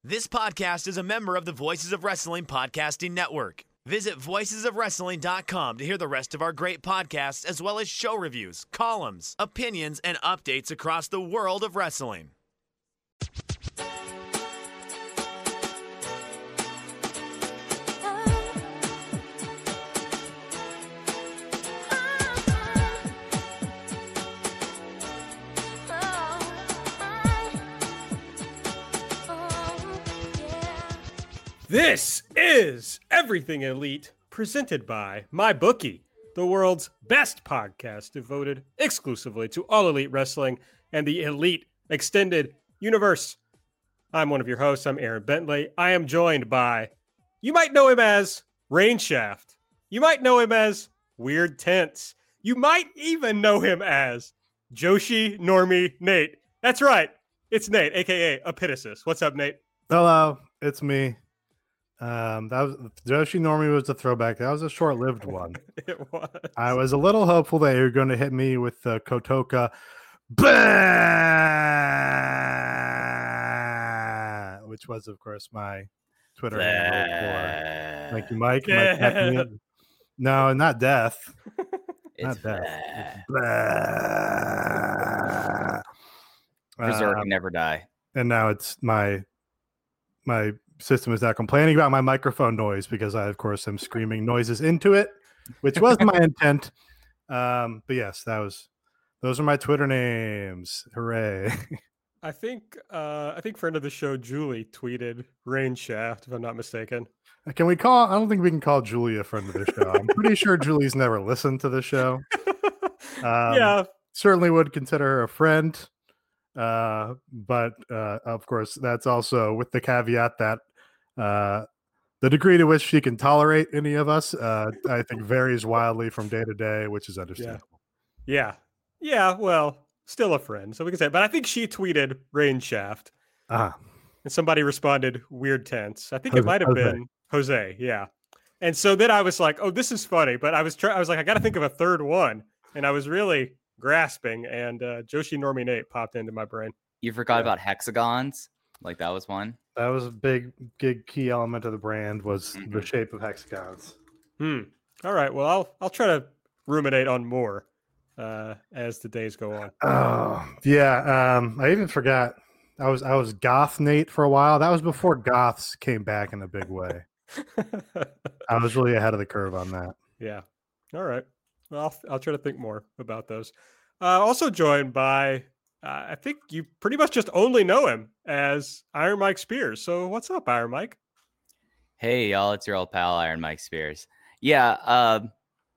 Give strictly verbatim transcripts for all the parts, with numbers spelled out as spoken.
This podcast is a member of the Voices of Wrestling Podcasting Network. Visit voices of wrestling dot com to hear the rest of our great podcasts, as well as show reviews, columns, opinions, and updates across the world of wrestling. This is Everything Elite, presented by MyBookie, the world's best podcast devoted exclusively to all elite wrestling and the elite extended universe. I'm one of your hosts. I'm Aaron Bentley. I am joined by, you might know him as Rain Shaft. You might know him as Weird Tense. You might even know him as Joshi Normie Nate. That's right. It's Nate, a k a. Epitasis. What's up, Nate? Hello, it's me. Um, that was Joshi Normie was the throwback. That was a short-lived one. It was. I was a little hopeful that you were going to hit me with the Kotoka, bah! Which was, of course, my Twitter handle for. Thank you, Mike. Mike tapped me. No, not death. It's not death. Preserve Um, and never die. and now it's my my. system is now complaining about my microphone noise because I, of course, am screaming noises into it, which was my intent. Um, but yes, that was those are my Twitter names. Hooray! I think uh, I think friend of the show Julie tweeted Rain Shaft, if I'm not mistaken. Can we call? I don't think we can call Julie a friend of the show. I'm pretty sure Julie's never listened to the show. Um, yeah, certainly would consider her a friend. Uh, but uh, of course, that's also with the caveat that uh, the degree to which she can tolerate any of us, uh, I think, varies wildly from day to day, which is understandable. yeah, yeah. Well, still a friend, so we can say. But I think she tweeted Rain Shaft, Ah, and somebody responded Weird Tense. I think it Jose- might have Jose. been Jose. Yeah. And so then I was like, oh, this is funny. But I was trying. I was like, I got to think of a third one, and I was really grasping. And uh, Joshi Normie Nate popped into my brain. You forgot Yeah. about hexagons? Like that was one? that was a big, big key element of the brand was the Mhm. shape of hexagons. Hmm. All right. Well, I'll I'll try to ruminate on more uh, as the days go on. Oh, yeah. Um, I even forgot. I was I was goth Nate for a while. That was before goths came back in a big way. I was really ahead of the curve on that. Yeah. All right. Well, I'll, I'll try to think more about those. Uh, also joined by, uh, I think you pretty much just only know him as Iron Mike Spears. So what's up, Iron Mike? Hey, y'all, it's your old pal, Iron Mike Spears. Yeah, um,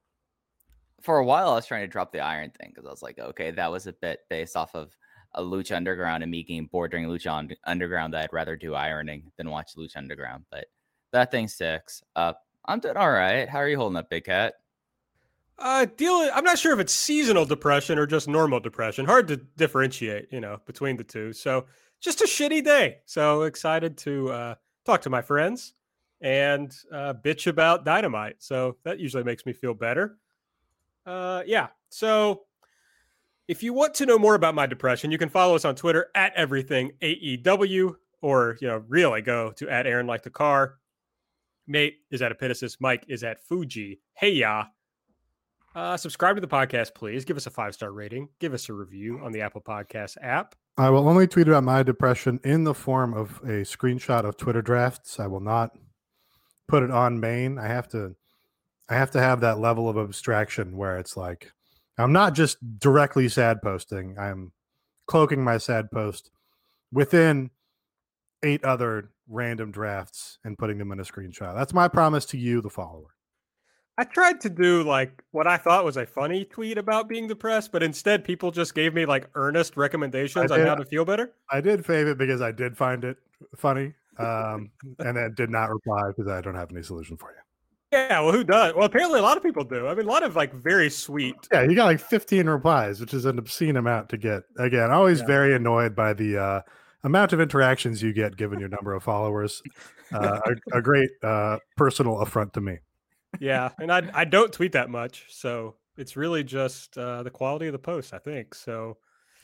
for a while, I was trying to drop the iron thing because I was like, okay, that was a bit based off of a Lucha Underground and me getting bored during Lucha Un- Underground that I'd rather do ironing than watch Lucha Underground. But that thing sticks. Uh, I'm doing all right. How are you holding up, Big Cat? Uh, dealing, I'm not sure if it's seasonal depression or just normal depression. Hard to differentiate, you know, between the two. So just a shitty day. So excited to uh, talk to my friends and uh, bitch about Dynamite. So that usually makes me feel better. Uh, yeah. So if you want to know more about my depression, you can follow us on Twitter at everything A E W, or, you know, really go to at Aaron Like the Car. Nate is at Epitasis. Mike is at Fuji. Hey, ya. Uh, subscribe to the podcast, please. Give us a five-star rating. Give us a review on the Apple Podcast app. I will only tweet about my depression in the form of a screenshot of Twitter drafts. I will not put it on main. I have to I have to have that level of abstraction where it's like I'm not just directly sad posting. I'm cloaking my sad post within eight other random drafts and putting them in a screenshot. That's my promise to you, the follower. I tried to do like what I thought was a funny tweet about being depressed, but instead people just gave me like earnest recommendations I on did- how to feel better. I did fave it because I did find it funny, um, and then did not reply because I don't have any solution for you. Yeah, well, who does? Well, apparently a lot of people do. I mean, a lot of like very sweet. Yeah, you got like fifteen replies, which is an obscene amount to get. Again, always Yeah. very annoyed by the uh, amount of interactions you get given your number of followers. Uh, a, a great uh, personal affront to me. Yeah, and I I don't tweet that much, so it's really just uh, the quality of the post, I think. So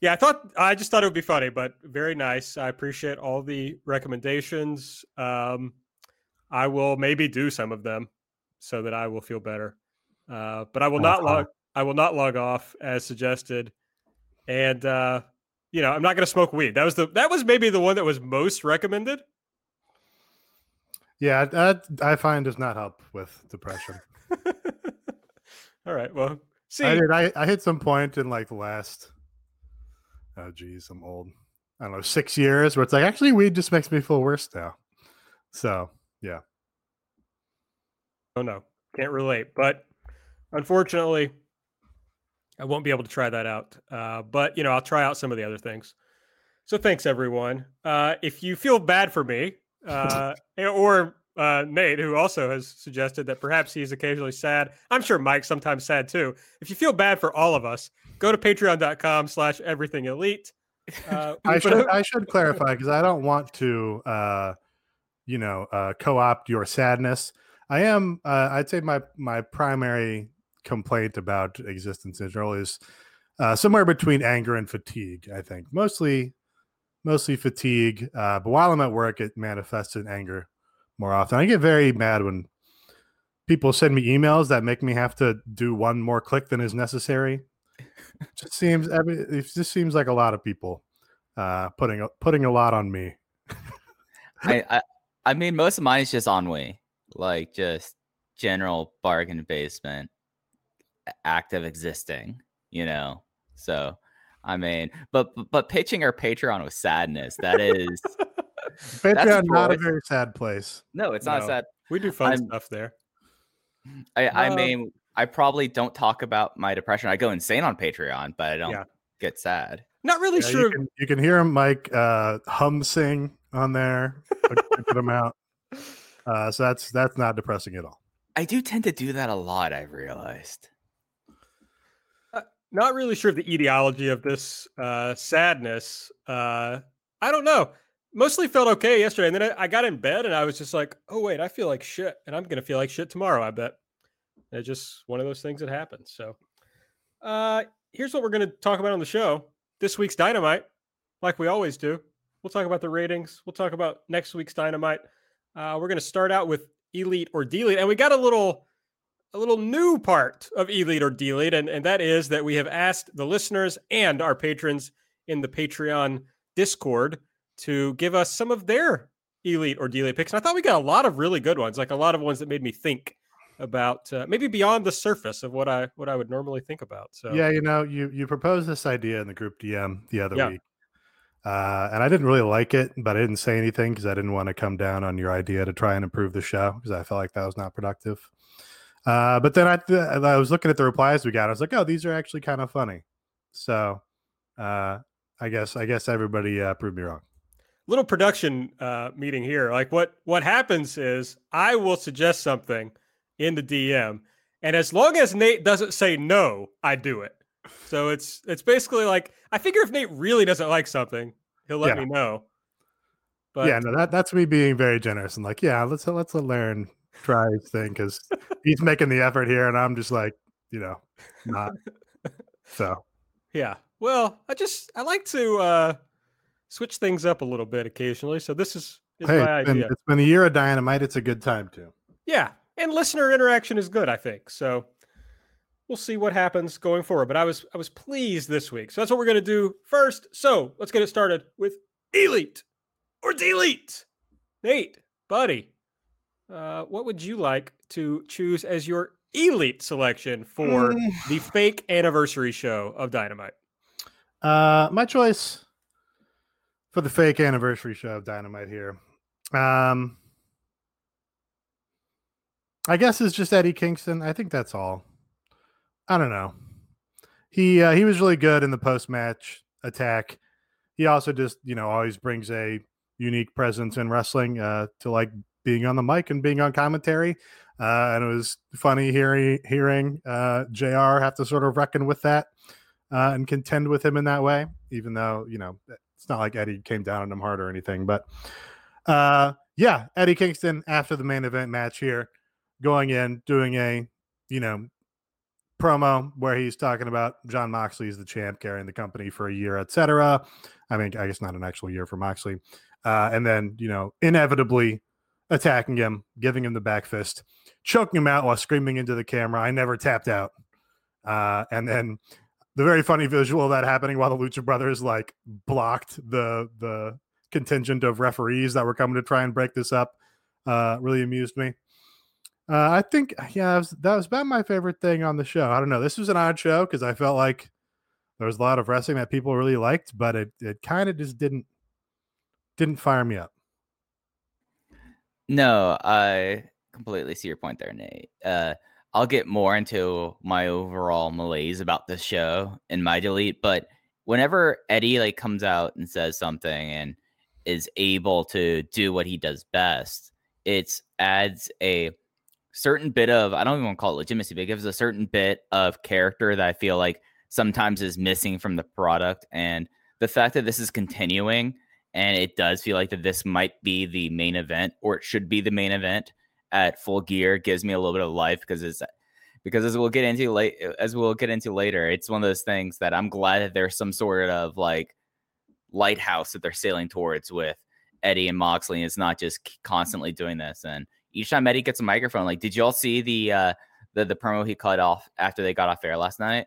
Yeah, I thought I just thought it would be funny, but very nice. I appreciate all the recommendations. Um, I will maybe do some of them so that I will feel better. Uh, but I will not Uh-huh. log. I will not log off as suggested. And uh, you know, I'm not going to smoke weed. That was the that was maybe the one that was most recommended. Yeah, that I find does not help with depression. All right. Well, see, I did. I, I hit some point in like the last, oh geez, I'm old. I don't know, six years where it's like actually weed just makes me feel worse now. So yeah. oh no, can't relate. But unfortunately, I won't be able to try that out. Uh, but you know, I'll try out some of the other things. So thanks everyone. Uh, if you feel bad for me, uh, or uh, Nate, who also has suggested that perhaps he's occasionally sad. I'm sure Mike's sometimes sad too. If you feel bad for all of us, go to patreon.com slash everything elite. Uh, I we put should a- I should clarify because I don't want to uh you know uh co-opt your sadness. I am uh, I'd say my my primary complaint about existence in general is uh somewhere between anger and fatigue, I think. Mostly mostly fatigue. Uh but while I'm at work it manifests in anger more often. I get very mad when people send me emails that make me have to do one more click than is necessary. It just seems every it just seems like a lot of people uh putting a, putting a lot on me. I, I I mean, most of mine is just ennui, like just general bargain basement, act of existing, you know. So, I mean, but but pitching our Patreon with sadness, that is Patreon not a choice. very sad place. no, it's not No, sad. we do fun I'm- stuff there. I I Um, mean, I probably don't talk about my depression. I go insane on Patreon, but I don't Yeah. get sad. Not really Yeah, sure. you can you can hear Mike uh hum sing on there a good amount. Uh so that's that's not depressing at all. I do tend to do that a lot, I've realized. Not really sure of the etiology of this uh, sadness. Uh, I don't know. Mostly felt okay yesterday. And then I, I got in bed and I was just like, oh, wait, I feel like shit. And I'm going to feel like shit tomorrow, I bet. And it's just one of those things that happens. So uh, here's what we're going to talk about on the show. This week's Dynamite, like we always do. We'll talk about the ratings. We'll talk about next week's Dynamite. Uh, we're going to start out with Elite or Delete. And we got a little... a little new part of Elite or Delete, and, and that is that we have asked the listeners and our patrons in the Patreon Discord to give us some of their Elite or Delete picks. And I thought we got a lot of really good ones, like a lot of ones that made me think about uh, maybe beyond the surface of what I what I would normally think about. So Yeah, you know, you you proposed this idea in the group D M the other Yeah. week. Uh, and I didn't really like it, but I didn't say anything because I didn't want to come down on your idea to try and improve the show because I felt like that was not productive. Uh, but then I, th- I was looking at the replies we got. I was like, oh, these are actually kind of funny. So uh, I guess I guess everybody uh, proved me wrong. little production uh, meeting here. Like what what happens is I will suggest something in the D M, and as long as Nate doesn't say no, I do it. So it's it's basically like I figure if Nate really doesn't like something, he'll let Yeah. me know. But yeah, no, that that's me being very generous and like, yeah, let's let's let Laren try his thing because he's making the effort here, and I'm just like, you know, not. So yeah. Well, I just I like to uh, switch things up a little bit occasionally. So this is, is hey, my it's been, idea. it's been a year of Dynamite. It's a good time too. Yeah, and listener interaction is good, I think. So we'll see what happens going forward. But I was I was pleased this week. So that's what we're gonna do first. So let's get it started with Elite or Delete. Nate, buddy, uh, what would you like to choose as your Elite selection for the fake anniversary show of Dynamite? Uh, my choice for the fake anniversary show of Dynamite here, um, I guess is just Eddie Kingston. I think that's all. I don't know. He uh, he was really good in the post match attack. He also just you know always brings a unique presence in wrestling uh, to like being on the mic and being on commentary. Uh, and it was funny hearing hearing uh, J R have to sort of reckon with that uh, and contend with him in that way, even though you know it's not like Eddie came down on him hard or anything. But uh, yeah, Eddie Kingston after the main event match here, going in doing a you know promo where he's talking about John Moxley is the champ, carrying the company for a year, et cetera. I mean, I guess not an actual year for Moxley. Uh, and then, you know, inevitably attacking him, giving him the back fist, choking him out while screaming into the camera, "I never tapped out." Uh, and then the very funny visual of that happening while the Lucha Brothers like blocked the the contingent of referees that were coming to try and break this up uh, really amused me. Uh, I think, yeah, that was, that was about my favorite thing on the show. I don't know. This was an odd show because I felt like there was a lot of wrestling that people really liked, but it it kind of just didn't didn't fire me up. No, I completely see your point there, Nate. Uh, I'll get more into my overall malaise about this show in my delete, but whenever Eddie like comes out and says something and is able to do what he does best, it adds a certain bit of, I don't even want to call it legitimacy, but it gives a certain bit of character that I feel like sometimes is missing from the product. And the fact that this is continuing and it does feel like that this might be the main event, or it should be the main event at Full Gear, gives me a little bit of life because it's because as we'll get into late as we'll get into later, it's one of those things that I'm glad that there's some sort of like lighthouse that they're sailing towards with Eddie and Moxley, and it's not just constantly doing this. And each time Eddie gets a microphone, like, did y'all see the uh, the the promo he cut off after they got off air last night?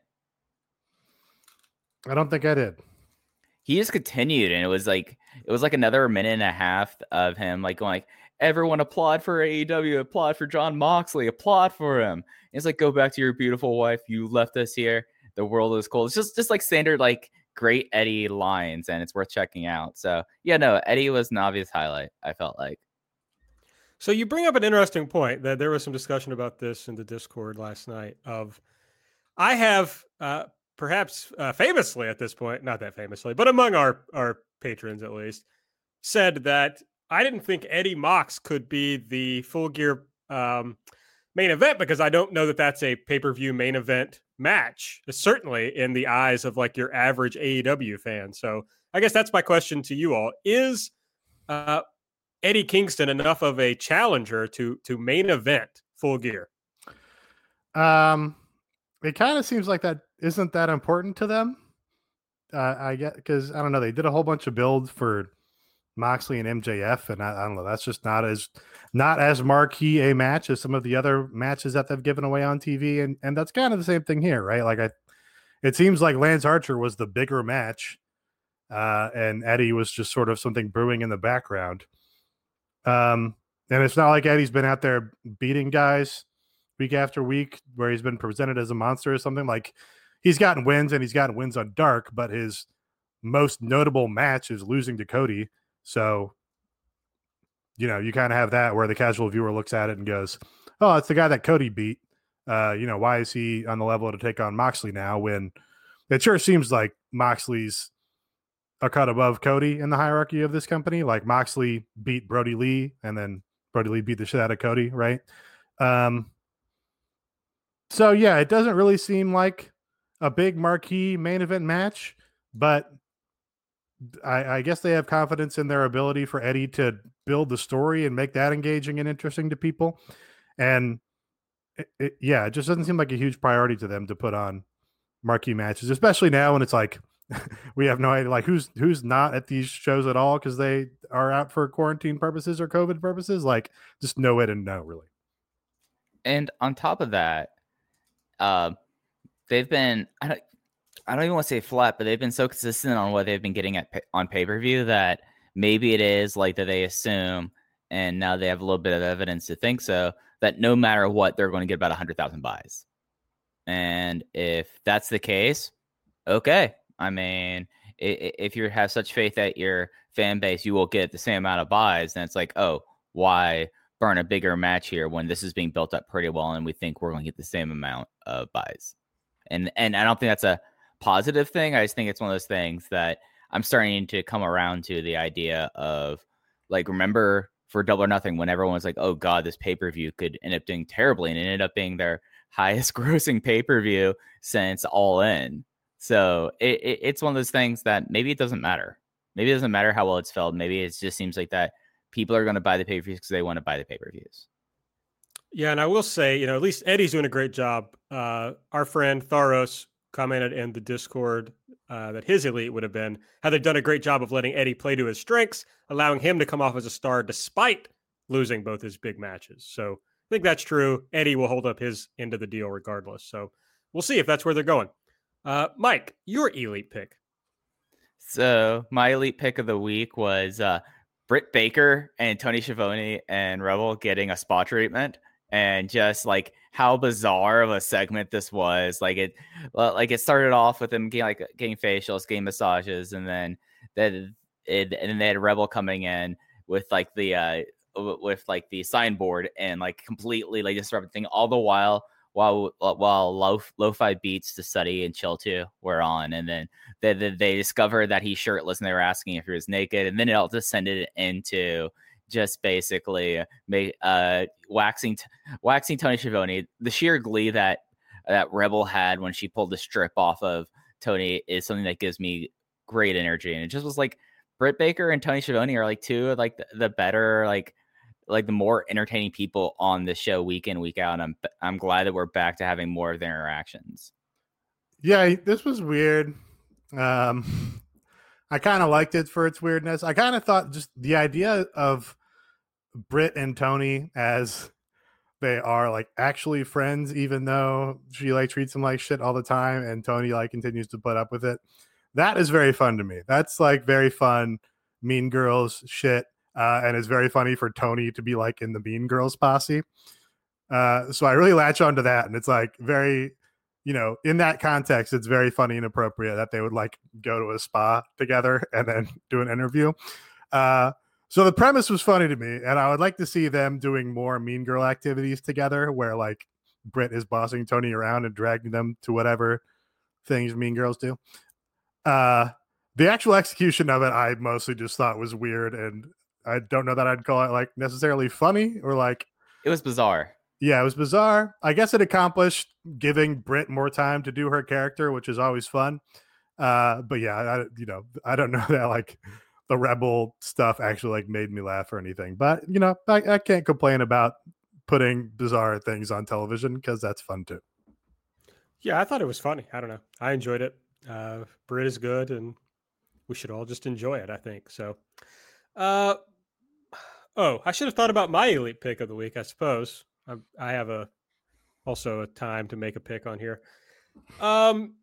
I don't think I did. He just continued, and it was like it was like another minute and a half of him like going like, "Everyone applaud for A E W, applaud for John Moxley, applaud for him." And it's like, "Go back to your beautiful wife. You left us here. The world is cold." It's just just like standard like great Eddie lines, and it's worth checking out. So yeah, no, Eddie was an obvious highlight, I felt like. So you bring up an interesting point that there was some discussion about this in the Discord last night of I have uh, perhaps uh, famously at this point, not that famously, but among our, our patrons at least, said that I didn't think Eddie Mox could be the Full Gear um, main event because I don't know that that's a pay-per-view main event match, certainly in the eyes of like your average A E W fan. So I guess that's my question to you all. Is uh, Eddie Kingston enough of a challenger to to main event Full Gear? Um, it kind of seems like that isn't that important to them. Uh, I get because I don't know. They did a whole bunch of builds for Moxley and M J F, and I, I don't know. That's just not as not as marquee a match as some of the other matches that they've given away on T V, and and that's kind of the same thing here, right? Like I, it seems like Lance Archer was the bigger match, uh, and Eddie was just sort of something brewing in the background. Um, and it's not like Eddie's been out there beating guys week after week where he's been presented as a monster or something. Like he's gotten wins and he's gotten wins on Dark, but his most notable match is losing to Cody. So, you know, you kind of have that where the casual viewer looks at it and goes, "Oh, it's the guy that Cody beat. Uh, you know, why is he on the level to take on Moxley now?" When it sure seems like Moxley's a cut above Cody in the hierarchy of this company. Like Moxley beat Brody Lee, and then Brody Lee beat the shit out of Cody, right? Um, so yeah, it doesn't really seem like a big marquee main event match, but I, I guess they have confidence in their ability for Eddie to build the story and make that engaging and interesting to people. And it, it, yeah, it just doesn't seem like a huge priority to them to put on marquee matches, especially now when it's like, we have no idea like who's who's not at these shows at all because they are out for quarantine purposes or COVID purposes. Like just no way to know really. And on top of that, uh, they've been I don't I don't even want to say flat, but they've been so consistent on what they've been getting at on pay-per-view that maybe it is like that they assume, and now they have a little bit of evidence to think so, that no matter what, they're going to get about one hundred thousand buys. And if that's the case, okay. I mean, if you have such faith that your fan base, you will get the same amount of buys, then it's like, oh, why burn a bigger match here when this is being built up pretty well and we think we're going to get the same amount of buys? And and I don't think that's a positive thing. I just think it's one of those things that I'm starting to come around to the idea of, like, remember for Double or Nothing when everyone was like, oh, God, this pay-per-view could end up doing terribly, and it ended up being their highest grossing pay-per-view since All In. So it, it, it's one of those things that maybe it doesn't matter. Maybe it doesn't matter how well it's felt. Maybe it just seems like that people are going to buy the pay-per-views because they want to buy the pay-per-views. Yeah, and I will say, you know, at least Eddie's doing a great job. Uh, our friend Tharos commented in the Discord uh, that his elite would have been how they've done a great job of letting Eddie play to his strengths, allowing him to come off as a star despite losing both his big matches. So I think that's true. Eddie will hold up his end of the deal regardless. So we'll see if that's where they're going. Uh, Mike, your elite pick. So my elite pick of the week was uh, Britt Baker and Tony Schiavone and Rebel getting a spa treatment. And just like how bizarre of a segment this was. Like it, like it started off with them getting like getting facials, getting massages, and then then it, and then they had Rebel coming in with like the uh with like the signboard and like completely like disrupting all the while while while lo lo-fi beats to study and chill to were on, and then they they, they discovered that he's shirtless and they were asking if he was naked, and then it all descended into just basically make uh waxing t- waxing Tony Schiavone. The sheer glee that that Rebel had when she pulled the strip off of Tony is something that gives me great energy. And it just was like Britt Baker and Tony Schiavone are like two of like the, the better like like the more entertaining people on the show week in, week out. And I'm I'm glad that we're back to having more of their interactions. Yeah, this was weird. Um I kind of liked it for its weirdness. I kind of thought just the idea of Britt and Tony as they are like actually friends, even though she like treats him like shit all the time and Tony like continues to put up with it. That is very fun to me. That's like very fun Mean Girls shit. Uh, and it's very funny for Tony to be like in the Mean Girls posse. Uh, so I really latch onto that. And it's like very, you know, in that context, it's very funny and appropriate that they would like go to a spa together and then do an interview. Uh, so the premise was funny to me, and I would like to see them doing more Mean Girl activities together where like Britt is bossing Tony around and dragging them to whatever things Mean Girls do. Uh, the actual execution of it, I mostly just thought was weird, and I don't know that I'd call it like necessarily funny or like. It was bizarre. Yeah, it was bizarre. I guess it accomplished giving Britt more time to do her character, which is always fun. Uh, but yeah, I, you know, I don't know that like the Rebel stuff actually like made me laugh or anything. But you know, I, I can't complain about putting bizarre things on television because that's fun too. Yeah, I thought it was funny. I don't know. I enjoyed it. Uh, Britt is good, and we should all just enjoy it, I think. So, uh, oh, I should have thought about my elite pick of the week, I suppose. I, I have a also a time to make a pick on here. Um,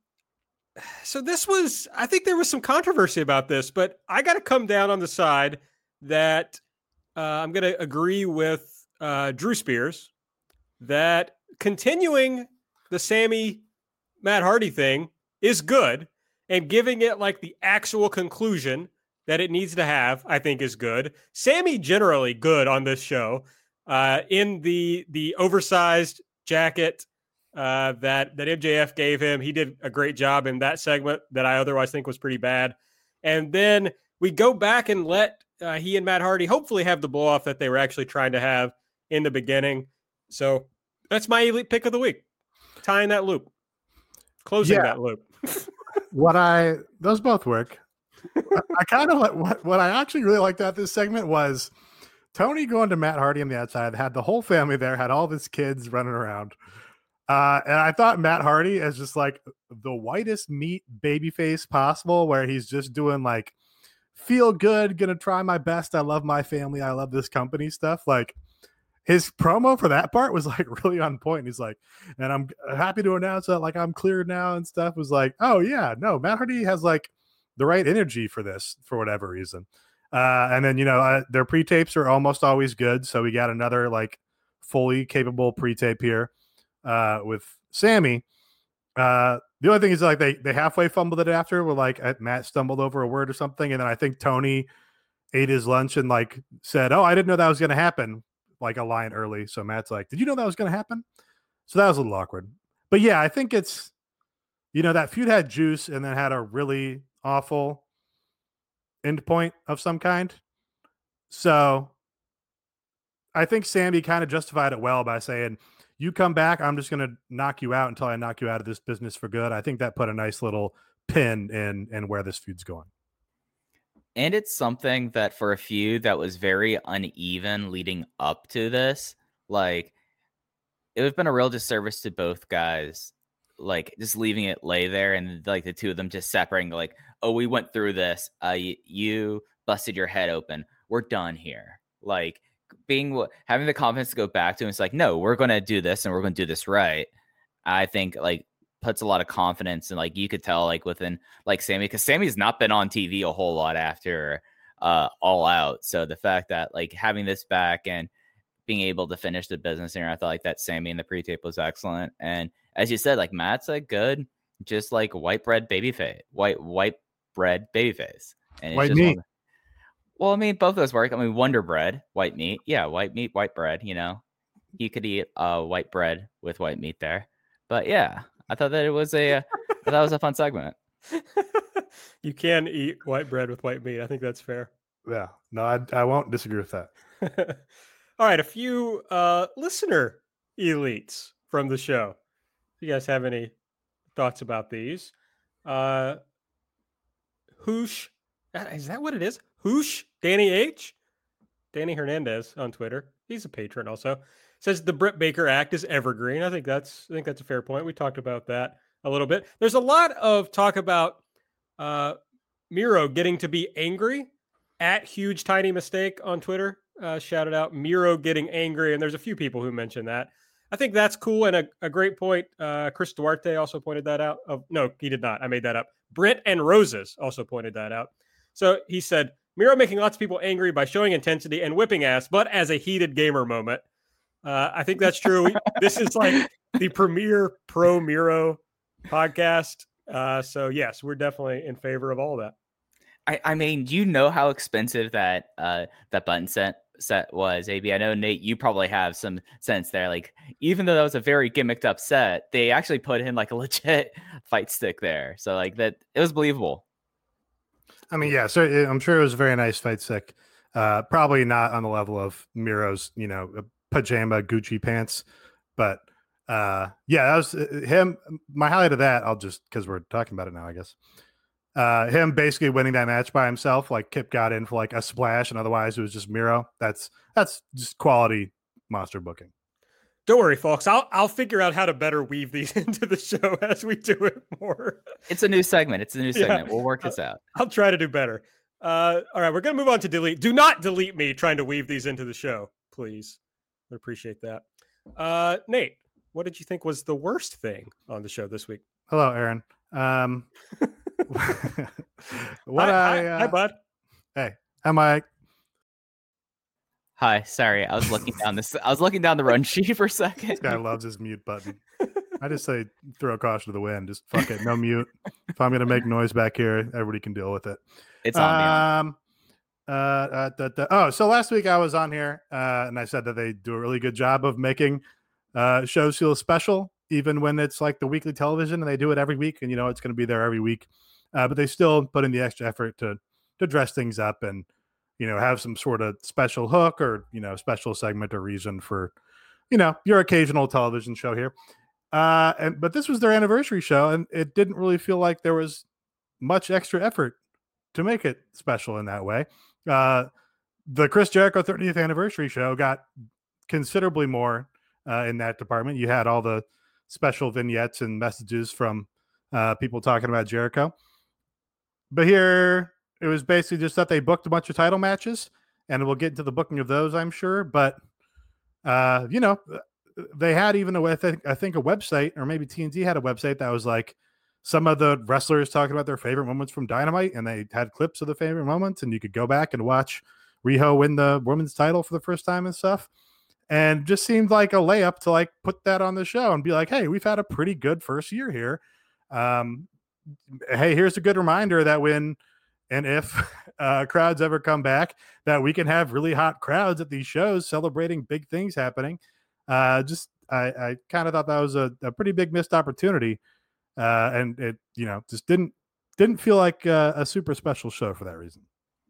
so this was, I think there was some controversy about this, but I got to come down on the side that uh, I'm going to agree with uh, Drew Spears that continuing the Sammy Matt Hardy thing is good, and giving it like the actual conclusion that it needs to have, I think is good. Sammy generally good on this show. Uh, in the the oversized jacket uh, that that M J F gave him, he did a great job in that segment that I otherwise think was pretty bad. And then we go back and let uh, he and Matt Hardy hopefully have the blow off that they were actually trying to have in the beginning. So that's my elite pick of the week. Tying that loop, closing yeah. that loop. What I those both work. I kind of like what what I actually really liked about this segment was Tony going to Matt Hardy on the outside, had the whole family there, had all of his kids running around. Uh, and I thought Matt Hardy is just like the whitest meat baby face possible, where he's just doing like feel good, gonna try my best. I love my family. I love this company stuff. Like his promo for that part was like really on point. He's like, and I'm happy to announce that like I'm cleared now and stuff. Was like, oh yeah, no, Matt Hardy has like the right energy for this for whatever reason. Uh, and then, you know, uh, their pre-tapes are almost always good. So we got another like fully capable pre-tape here uh, with Sammy. Uh, the only thing is like they, they halfway fumbled it after where like Matt stumbled over a word or something. And then I think Tony ate his lunch and like said, oh, I didn't know that was going to happen. Like a line early. So Matt's like, did you know that was going to happen? So that was a little awkward. But yeah, I think it's, you know, that feud had juice and then had a really awful end point of some kind. So I think Sammy kind of justified it well by saying, you come back, I'm just going to knock you out until I knock you out of this business for good. I think that put a nice little pin in, in where this feud's going. And it's something that for a feud that was very uneven leading up to this, like it would have been a real disservice to both guys, like just leaving it lay there and like the two of them just separating, like, oh, we went through this. Uh, you, you busted your head open. We're done here. Like being having the confidence to go back to him. It's like, no, we're going to do this and we're going to do this right. I think like puts a lot of confidence and like you could tell like within like Sammy, because Sammy's not been on T V a whole lot after uh, All Out. So the fact that like having this back and being able to finish the business here, I thought like that Sammy in the pre-tape was excellent. And as you said, like Matt's a good, just like white bread baby face, white white bread baby face, and it's White just meat. one- well, I mean, both of those work. I mean, Wonder Bread, white meat, yeah, white meat, white bread. You know, you could eat uh white bread with white meat there. But yeah, I thought that it was a, I thought it was a fun segment. You can eat white bread with white meat. I think that's fair. Yeah, no, I, I won't disagree with that. All right, a few uh, listener elites from the show. If you guys have any thoughts about these, uh, Hoosh, is that what it is? Hoosh, Danny H, Danny Hernandez on Twitter. He's a patron also. Says the Britt Baker act is evergreen. I think that's I think that's a fair point. We talked about that a little bit. There's a lot of talk about uh, Miro getting to be angry at Huge Tiny Mistake on Twitter. Uh, shouted out Miro getting angry, and there's a few people who mentioned that. I think that's cool and a, a great point. Uh, Chris Duarte also pointed that out. Oh, no, he did not. I made that up. Britt and Roses also pointed that out. So he said, Miro making lots of people angry by showing intensity and whipping ass, but as a heated gamer moment. Uh, I think that's true. This is like the premier pro Miro podcast. Uh, so yes, we're definitely in favor of all of that. I, I mean, do you know how expensive that uh, that button set set was, A B? I know, Nate, you probably have some sense there. Like, even though that was a very gimmicked up set, they actually put in like a legit fight stick there. So like that, it was believable. I mean, yeah, so I'm sure it was a very nice fight stick. Uh, probably not on the level of Miro's, you know, pajama Gucci pants, but uh, yeah, that was uh, him. My highlight of that, I'll just because we're talking about it now, I guess. Uh, him basically winning that match by himself. Like Kip got in for like a splash, and otherwise it was just Miro. That's that's just quality monster booking. Don't worry, folks. I'll I'll figure out how to better weave these into the show as we do it more. It's a new segment. It's a new segment. Yeah. We'll work this out. I'll try to do better. Uh, all right, we're gonna move on to delete. Do not delete me trying to weave these into the show, please. I appreciate that. Uh, Nate, what did you think was the worst thing on the show this week? Hello, Aaron. Um, what hi, I hi, uh, hi, bud. Hey, am I? Hi, sorry, I was looking down this. I was looking down the run sheet for a second. This guy loves his mute button. I just say throw caution to the wind. Just fuck it, no mute. If I'm gonna make noise back here, everybody can deal with it. It's on. Um, uh, uh da, da, oh, so last week I was on here, uh, and I said that they do a really good job of making uh shows feel special, even when it's like the weekly television, and they do it every week, and you know it's going to be there every week. Uh, but they still put in the extra effort to to dress things up and you know have some sort of special hook or you know special segment or reason for you know your occasional television show here. Uh, and but this was their anniversary show, and it didn't really feel like there was much extra effort to make it special in that way. Uh, the Chris Jericho thirtieth anniversary show got considerably more uh, in that department. You had all the special vignettes and messages from uh, people talking about Jericho. But here, it was basically just that they booked a bunch of title matches, and we'll get into the booking of those, I'm sure. But, uh, you know, they had even, a, I, think, I think, a website, or maybe T N T had a website that was like some of the wrestlers talking about their favorite moments from Dynamite, and they had clips of the favorite moments, and you could go back and watch Riho win the women's title for the first time and stuff. And just seemed like a layup to like put that on the show and be like, hey, we've had a pretty good first year here. Um, hey, here's a good reminder that when and if uh, crowds ever come back, that we can have really hot crowds at these shows celebrating big things happening. Uh, just I, I kind of thought that was a, a pretty big missed opportunity. Uh, and it, you know, just didn't didn't feel like a, a super special show for that reason.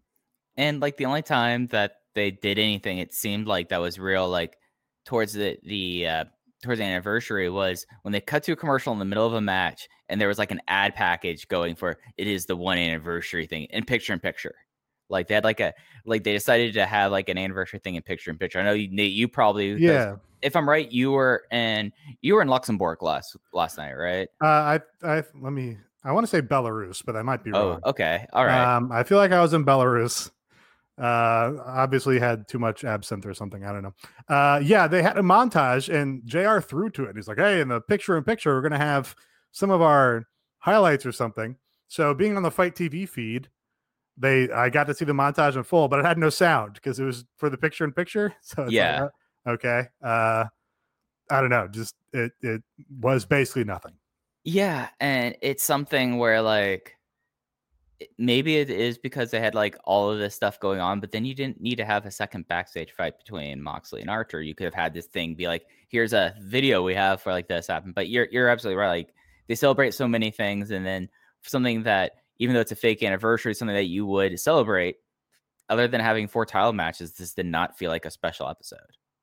And like the only time that they did anything, it seemed like that was real, like towards the the uh, towards the anniversary, was when they cut to a commercial in the middle of a match, and there was like an ad package going for it is the one anniversary thing in picture in picture. Like they had like a like they decided to have like an anniversary thing in picture in picture. I know you Nate, you probably yeah if I'm right, you were in you were in Luxembourg last last night, right? Uh, I I let me. I want to say Belarus, but I might be Oh, wrong. okay, all right. Um, I feel like I was in Belarus. Uh, obviously had too much absinthe or something. I don't know. Uh, yeah, they had a montage, and J R threw to it. He's like, "Hey, in the picture in picture, we're gonna have some of our highlights or something." So, being on the Fight T V feed, they I got to see the montage in full, but it had no sound because it was for the picture in picture. So, it's Yeah. like, uh, okay. Uh, I don't know. Just it it was basically nothing. Yeah, and it's something where like it- maybe it is because they had like all of this stuff going on, but then you didn't need to have a second backstage fight between Moxley and Archer. You could have had this thing be like, here's a video we have for like this happen. But you're you're absolutely right. Like they celebrate so many things, and then something that even though it's a fake anniversary, something that you would celebrate, other than having four title matches, this did not feel like a special episode.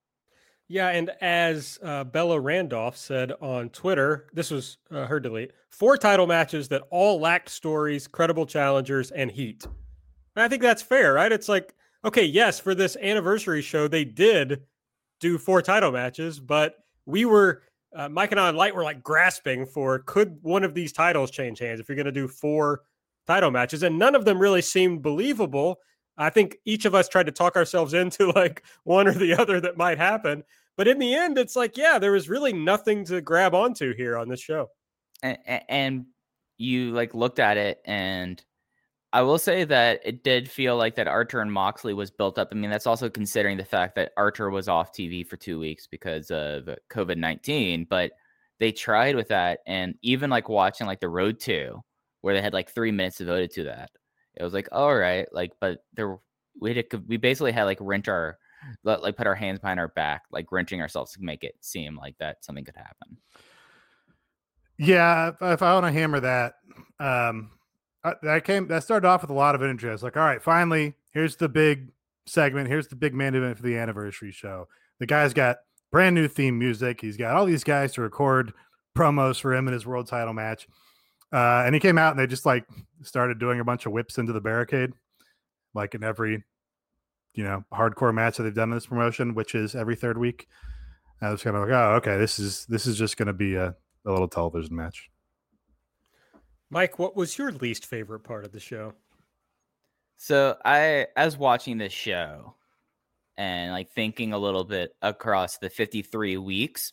Yeah, and as uh, Bella Randolph said on Twitter, this was uh, her delete, four title matches that all lacked stories, credible challengers, and heat. And I think that's fair, right? It's like, okay, yes, for this anniversary show, they did do four title matches, but we were, uh, Mike and I on Light were like grasping for, could one of these titles change hands if you're going to do four title matches? And none of them really seemed believable. I think each of us tried to talk ourselves into like one or the other that might happen. But in the end, it's like, yeah, there was really nothing to grab onto here on this show. And, and you like looked at it, and I will say that it did feel like that Archer and Moxley was built up. I mean, that's also considering the fact that Archer was off T V for two weeks because of COVID nineteen, but they tried with that. And even like watching like the Road to, where they had like three minutes devoted to that, it was like, all right, like, but there we had to, we basically had like wrench our, like put our hands behind our back, like wrenching ourselves to make it seem like that something could happen. Yeah, if, if I want to hammer that, um, I, that came that started off with a lot of energy. I was like, all right, finally, here's the big segment. Here's the big main event for the anniversary show. The guy's got brand new theme music. He's got all these guys to record promos for him in his world title match. Uh, and he came out and they just like started doing a bunch of whips into the barricade, like in every, you know, hardcore match that they've done in this promotion, which is every third week. I was kind of like, oh, okay, this is this is just going to be a, a little television match. Mike, what was your least favorite part of the show? So I, as watching this show and like thinking a little bit across the fifty-three weeks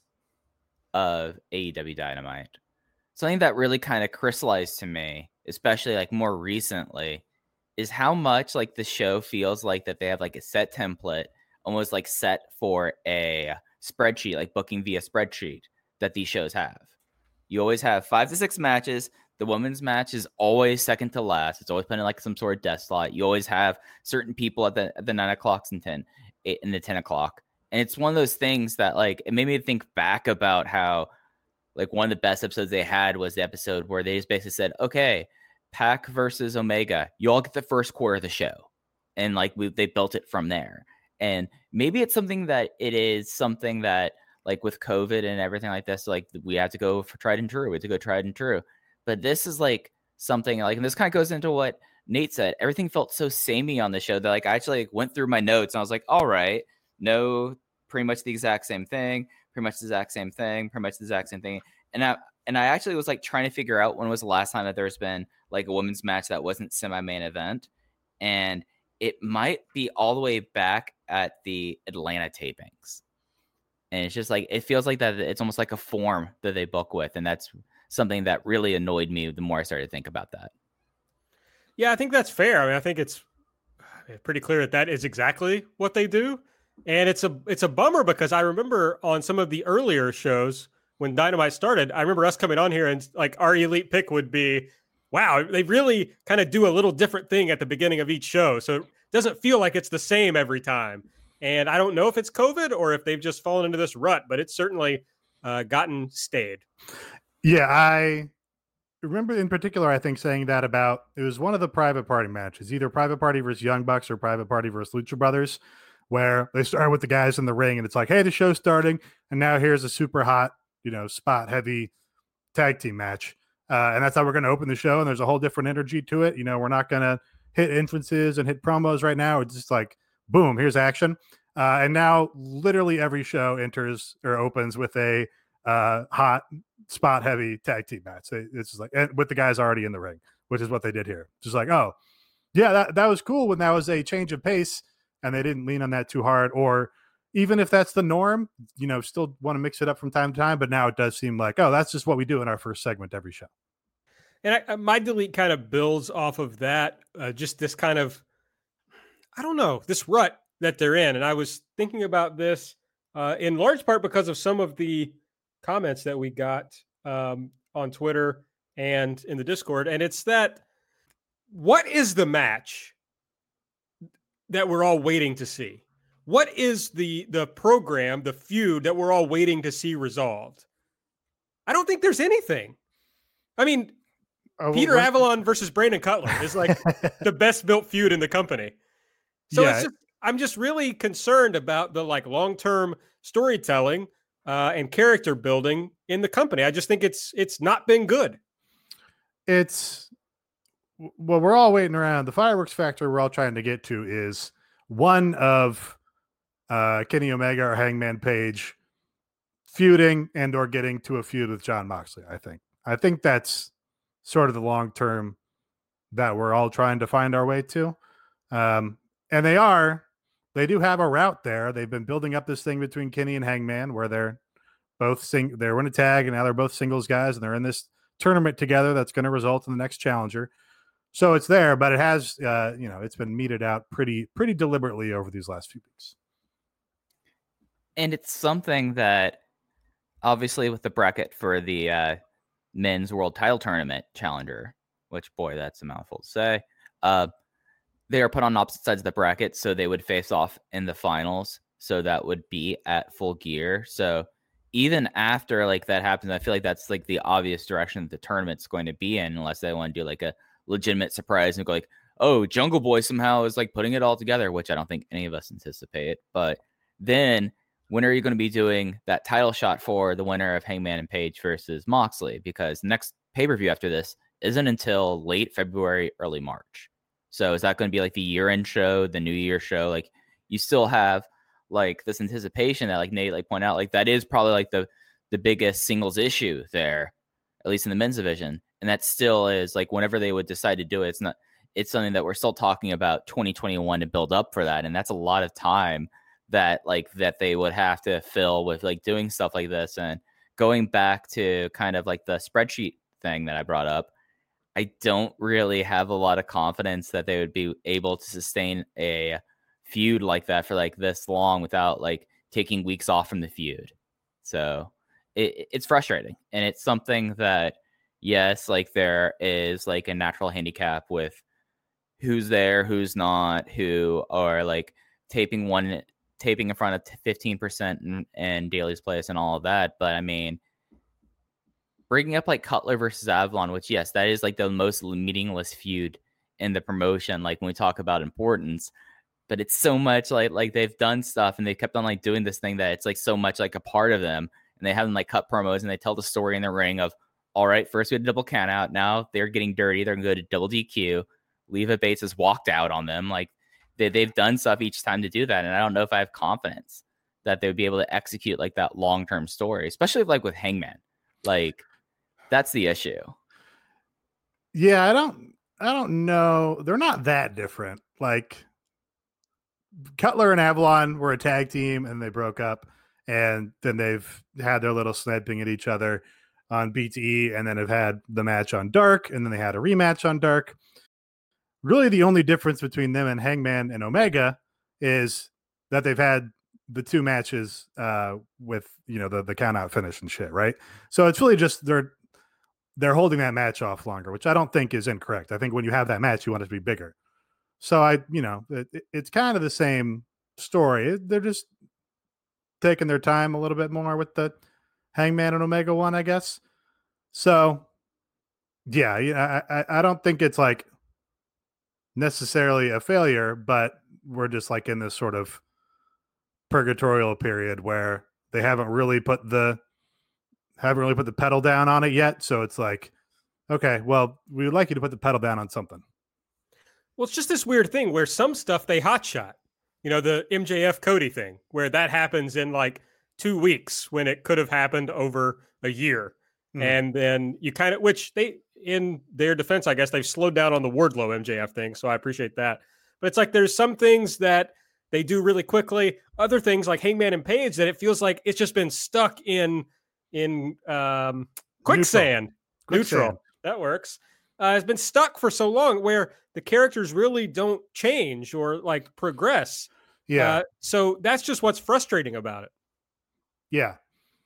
of A E W Dynamite, something that really kind of crystallized to me, especially like more recently, is how much like the show feels like that they have like a set template, almost like set for a spreadsheet, like booking via spreadsheet that these shows have. You always have five to six matches. The women's match is always second to last. It's always put in like some sort of death slot. You always have certain people at the at the nine o'clocks and ten in the ten o'clock. And it's one of those things that like it made me think back about how like one of the best episodes they had was the episode where they just basically said, okay, Pac versus Omega, you all get the first quarter of the show. And like we, they built it from there. And maybe it's something that it is something that like with COVID and everything like this, like we have to go for tried and true. We have to go tried and true. But this is like something like, and this kind of goes into what Nate said. Everything felt so samey on the show that like I actually like, went through my notes and I was like, all right, no, pretty much the exact same thing, pretty much the exact same thing, pretty much the exact same thing. And I and I actually was like trying to figure out when was the last time that there's been like a women's match that wasn't semi-main event. And it might be all the way back at the Atlanta tapings. And it's just like, it feels like that it's almost like a form that they book with. And that's something that really annoyed me the more I started to think about that. Yeah, I think that's fair. I mean, I think it's pretty clear that that is exactly what they do. And it's a it's a bummer because I remember on some of the earlier shows when Dynamite started, I remember us coming on here and like our elite pick would be, wow, they really kind of do a little different thing at the beginning of each show. So it doesn't feel like it's the same every time. And I don't know if it's COVID or if they've just fallen into this rut, but it's certainly uh, gotten stayed. Yeah, I remember in particular, I think, saying that about, it was one of the Private Party matches, either Private Party versus Young Bucks or Private Party versus Lucha Brothers, where they started with the guys in the ring and it's like, hey, the show's starting. And now here's a super hot, you know, spot heavy tag team match. Uh, and that's how we're going to open the show. And there's a whole different energy to it. You know, we're not going to hit entrances and hit promos right now. It's just like, boom, here's action. Uh, and now literally every show enters or opens with a uh, hot spot heavy tag team match. They, it's just like, and with the guys already in the ring, which is what they did here. Just like, oh, yeah, that, that was cool when that was a change of pace and they didn't lean on that too hard. Or even if that's the norm, you know, still want to mix it up from time to time. But now it does seem like, oh, that's just what we do in our first segment every show. And I, my delete kind of builds off of that, uh, just this kind of, I don't know, this rut that they're in. And I was thinking about this uh, in large part because of some of the comments that we got um, on Twitter and in the Discord. And it's that, what is the match that we're all waiting to see? What is the the program, the feud that we're all waiting to see resolved? I don't think there's anything. I mean, oh, Peter well, Avalon versus Brandon Cutler is like the best built feud in the company. So yeah. it's just, I'm just really concerned about the like long-term storytelling uh, and character building in the company. I just think it's it's not been good. It's well, we're all waiting around. The fireworks factor we're all trying to get to is one of uh, Kenny Omega or Hangman Page feuding and or getting to a feud with Jon Moxley. I think. I think that's sort of the long term that we're all trying to find our way to. Um, and they are, they do have a route there. They've been building up this thing between Kenny and Hangman where they're both sing, they're in a tag and now they're both singles guys and they're in this tournament together that's going to result in the next challenger. So it's there, but it has, uh, you know, it's been meted out pretty, pretty deliberately over these last few weeks. And it's something that obviously with the bracket for the uh, men's world title tournament challenger, which boy, that's a mouthful to say. Uh, they are put on opposite sides of the bracket. So they would face off in the finals. So that would be at Full Gear. So even after like that happens, I feel like that's like the obvious direction that the tournament's going to be in, unless they want to do like a legitimate surprise and go like, oh, Jungle Boy somehow is like putting it all together, which I don't think any of us anticipate. But then when are you going to be doing that title shot for the winner of Hangman and Page versus Moxley? Because next pay-per-view after this isn't until late February, early March. So is that going to be like the year-end show, the New Year show? Like you still have like this anticipation that like Nate like pointed out, like that is probably like the the biggest singles issue there, at least in the men's division. And that still is like whenever they would decide to do it, it's not, it's something that we're still talking about twenty twenty-one to build up for that. And that's a lot of time that like that they would have to fill with like doing stuff like this. And going back to kind of like the spreadsheet thing that I brought up, I don't really have a lot of confidence that they would be able to sustain a feud like that for like this long without like taking weeks off from the feud. So it, it's frustrating. And it's something that, yes, like there is like a natural handicap with who's there, who's not, who are like taping one, taping in front of fifteen percent in, in Daly's place and all of that. But I mean, bringing up like Cutler versus Avalon, which yes, that is like the most meaningless feud in the promotion. Like when we talk about importance, but it's so much like, like they've done stuff and they kept on like doing this thing that it's like so much like a part of them. And they have them like cut promos and they tell the story in the ring of, all right, first we had a double count out. Now they're getting dirty. They're going to go to double D Q. Leva Bates has walked out on them. Like they, they've done stuff each time to do that. And I don't know if I have confidence that they would be able to execute like that long-term story, especially like with Hangman. Like that's the issue. Yeah, I don't, I don't know. They're not that different. Like Cutler and Avalon were a tag team and they broke up, and then they've had their little sniping at each other on B T E, and then have had the match on Dark, and then they had a rematch on Dark. Really, the only difference between them and Hangman and Omega is that they've had the two matches uh, with, you know, the the count out finish and shit, right? So it's really just they're they're holding that match off longer, which I don't think is incorrect. I think when you have that match, you want it to be bigger. So I, you know, it, it's kind of the same story. They're just taking their time a little bit more with the Hangman and Omega one, I guess. So yeah, yeah, I, I don't think it's like necessarily a failure, but we're just like in this sort of purgatorial period where they haven't really put the haven't really put the pedal down on it yet. So it's like, okay, well, we would like you to put the pedal down on something. Well, it's just this weird thing where some stuff they hotshot. You know, the M J F Cody thing, where that happens in like two weeks when it could have happened over a year. Mm. And then you kind of, which they, in their defense, I guess they've slowed down on the Wardlow M J F thing. So I appreciate that. But it's like there's some things that they do really quickly. Other things like Hangman and Page that it feels like it's just been stuck in in um, quicksand. Neutral. Neutral. That works. Uh, it's been stuck for so long where the characters really don't change or like progress. Yeah. Uh, so that's just what's frustrating about it. Yeah.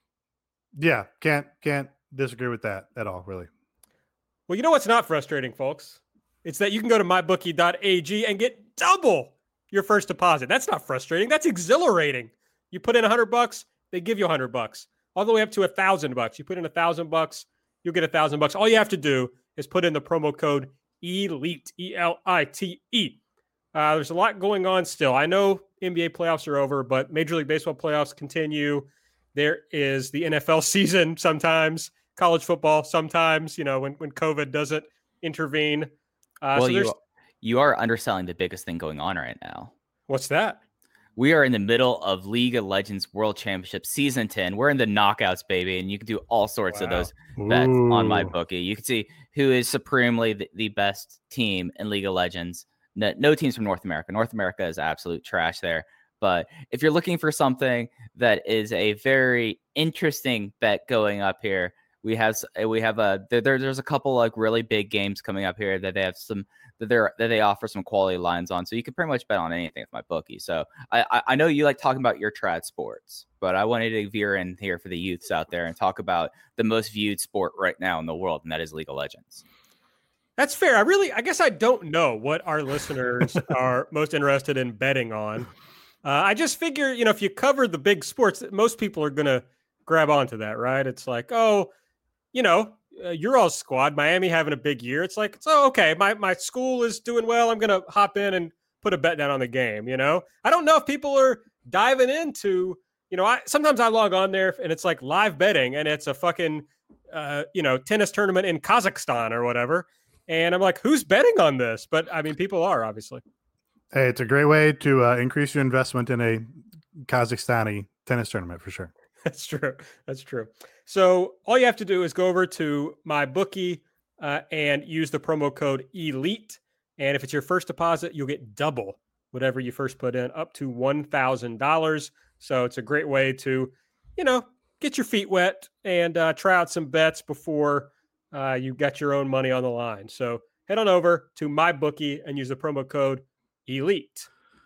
Yeah. Can't can't disagree with that at all, really. Well, you know what's not frustrating, folks? It's that you can go to my bookie dot a g and get double your first deposit. That's not frustrating. That's exhilarating. You put in a hundred bucks, they give you a hundred bucks, all the way up to a thousand bucks. You put in a thousand bucks, you'll get a thousand bucks. All you have to do is put in the promo code ELITE, E L I T E. Uh, there's a lot going on still. I know N B A playoffs are over, but Major League Baseball playoffs continue. There is the N F L season sometimes, college football sometimes, you know, when, when COVID doesn't intervene. Uh, well, so you, you are underselling the biggest thing going on right now. What's that? We are in the middle of League of Legends World Championship Season ten. We're in the knockouts, baby, and you can do all sorts wow. of those bets Ooh. on my bookie. You can see who is supremely the, the best team in League of Legends. No, no teams from North America. North America is absolute trash there. But if you're looking for something that is a very interesting bet going up here, we have we have a there, there's a couple like really big games coming up here that they have some that they that they offer some quality lines on. So you can pretty much bet on anything with my bookie. So I I, I know you like talking about your trad sports, but I wanted to veer in here for the youths out there and talk about the most viewed sport right now in the world, and that is League of Legends. That's fair. I really, I guess I don't know what our listeners are most interested in betting on. Uh, I just figure, you know, if you cover the big sports, most people are going to grab onto that, right? It's like, oh, you know, uh, your all squad, Miami having a big year. It's like, so, okay, my, my school is doing well. I'm going to hop in and put a bet down on the game, you know? I don't know if people are diving into, you know, I sometimes I log on there and it's like live betting and it's a fucking, uh, you know, tennis tournament in Kazakhstan or whatever. And I'm like, who's betting on this? But I mean, people are obviously. Hey, it's a great way to uh, increase your investment in a Kazakhstani tennis tournament for sure. That's true. That's true. So all you have to do is go over to MyBookie uh, and use the promo code ELITE. And if it's your first deposit, you'll get double whatever you first put in, up to one thousand dollars. So it's a great way to, you know, get your feet wet and uh, try out some bets before uh, you got your own money on the line. So head on over to MyBookie and use the promo code ELITE.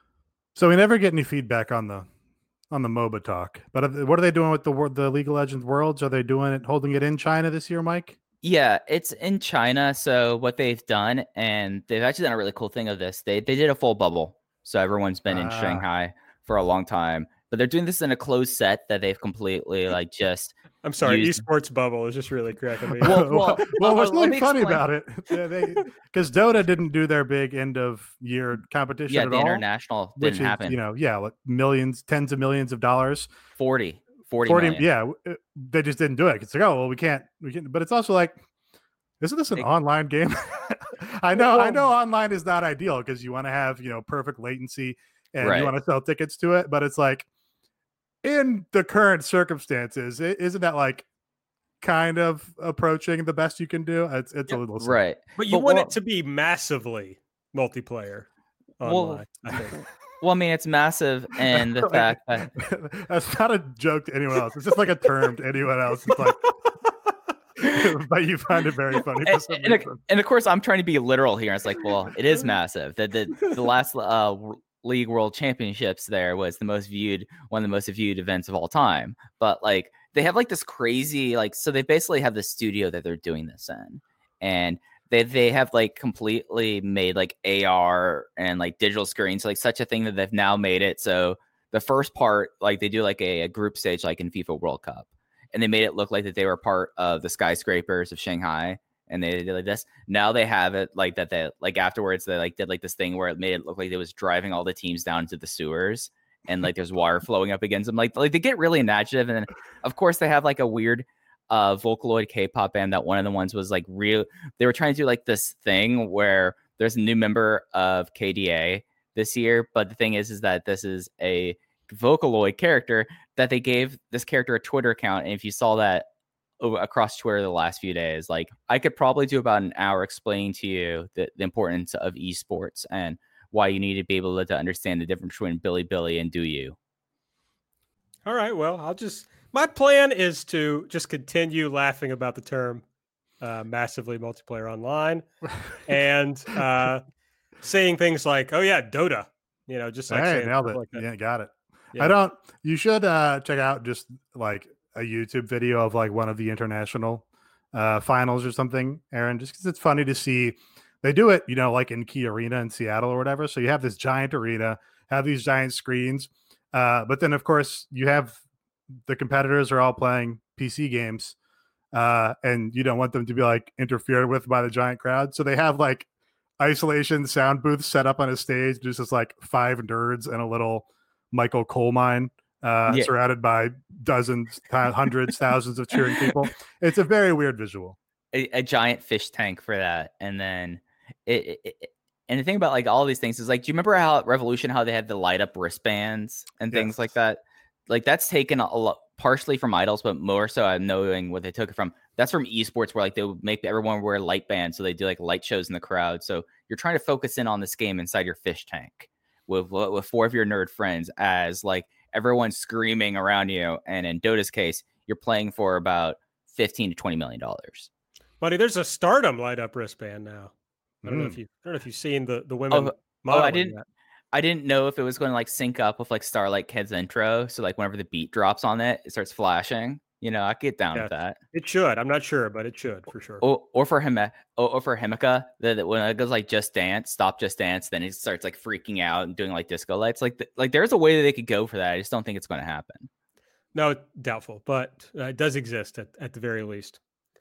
So we never get any feedback on the on the MOBA talk, but what are they doing with the the League of Legends Worlds? Are they doing it, holding it in China this year, Mike? Yeah, it's in China. So what they've done, and they've actually done a really cool thing of this. They they did a full bubble, so everyone's been ah. in Shanghai for a long time. But they're doing this in a closed set that they've completely like just. I'm sorry, used... esports bubble is just really cracking me. well, well, well, what's really funny explain. about it? Because Dota didn't do their big end of year competition. Yeah, at the all, international didn't which happen. Is, you know, yeah, like millions, tens of millions of dollars. forty, forty, forty million. Yeah, they just didn't do it. It's like, oh well, we can't, we can. But it's also like, isn't this an it, online game? I know, I know, online is not ideal because you want to have you know perfect latency and right. you want to sell tickets to it, but it's like. In the current circumstances, isn't that like kind of approaching the best you can do? It's it's yep. a little simple. Right, but you but, want well, it to be massively multiplayer online. Well, I think. Well, I mean, it's massive, and the fact that that's not a joke to anyone else. It's just like a term to anyone else. It's like, but you find it very funny. And, and, and of course, I'm trying to be literal here. It's like, well, it is massive. The the, the last uh, League World Championships there was the most viewed, one of the most viewed events of all time. But like, they have like this crazy, like, so they basically have the studio that they're doing this in, and they they have like completely made like A R and like digital screens, like such a thing that they've now made it so the first part, like they do like a, a group stage like in FIFA World Cup, and they made it look like that they were part of the skyscrapers of Shanghai. And they did like this. Now they have it like that. They like afterwards they like did like this thing where it made it look like they was driving all the teams down into the sewers, and like there's water flowing up against them. Like like they get really imaginative. And then of course they have like a weird uh, Vocaloid K-pop band that one of the ones was like real. They were trying to do like this thing where there's a new member of K D A this year. But the thing is, is that this is a Vocaloid character that they gave this character a Twitter account. And if you saw that over across Twitter the last few days, like I could probably do about an hour explaining to you the, the importance of esports and why you need to be able to, to understand the difference between Billy Billy and Do You. All right. Well, I'll just, my plan is to just continue laughing about the term uh, massively multiplayer online and uh, saying things like, oh yeah, Dota, you know, just like hey, saying nailed stuff it. like that. Yeah, got it. Yeah. I don't, you should uh, check out just like a YouTube video of like one of the international uh, finals or something, Aaron, just because it's funny to see. They do it, you know, like in Key Arena in Seattle or whatever. So you have this giant arena, have these giant screens. Uh, but then, of course, you have the competitors are all playing P C games. Uh, and you don't want them to be like interfered with by the giant crowd. So they have like isolation sound booths set up on a stage, just as like five nerds and a little Michael coal mine uh, Yeah. surrounded by dozens, hundreds, thousands of cheering people. It's a very weird visual. A, a giant fish tank for that. And then it, it, it and the thing about like all these things is like, do you remember how at Revolution, how they had the light up wristbands and things Yes. like that? Like that's taken a lot partially from idols, but more so I'm knowing what they took it from. That's from esports where like they would make everyone wear light bands. So they do like light shows in the crowd. So you're trying to focus in on this game inside your fish tank with, with four of your nerd friends as like everyone's screaming around you. And in Dota's case, you're playing for about fifteen to twenty million dollars. Buddy, there's a Stardom light up wristband now. I don't Mm. know if you I don't know if you've seen the the women. Oh, oh, modeling I didn't. that. I didn't know if it was going to like sync up with like Starlight Kid's intro. So like whenever the beat drops on it, it starts flashing. You know, I get down Yeah. with that. It should. I'm not sure, but it should for sure. Or or for him, or, or for Himika, that when it goes like Just Dance, stop Just Dance, then it starts like freaking out and doing like disco lights. Like th- like there's a way that they could go for that. I just don't think it's going to happen. No, doubtful, but uh, it does exist at, at the very least.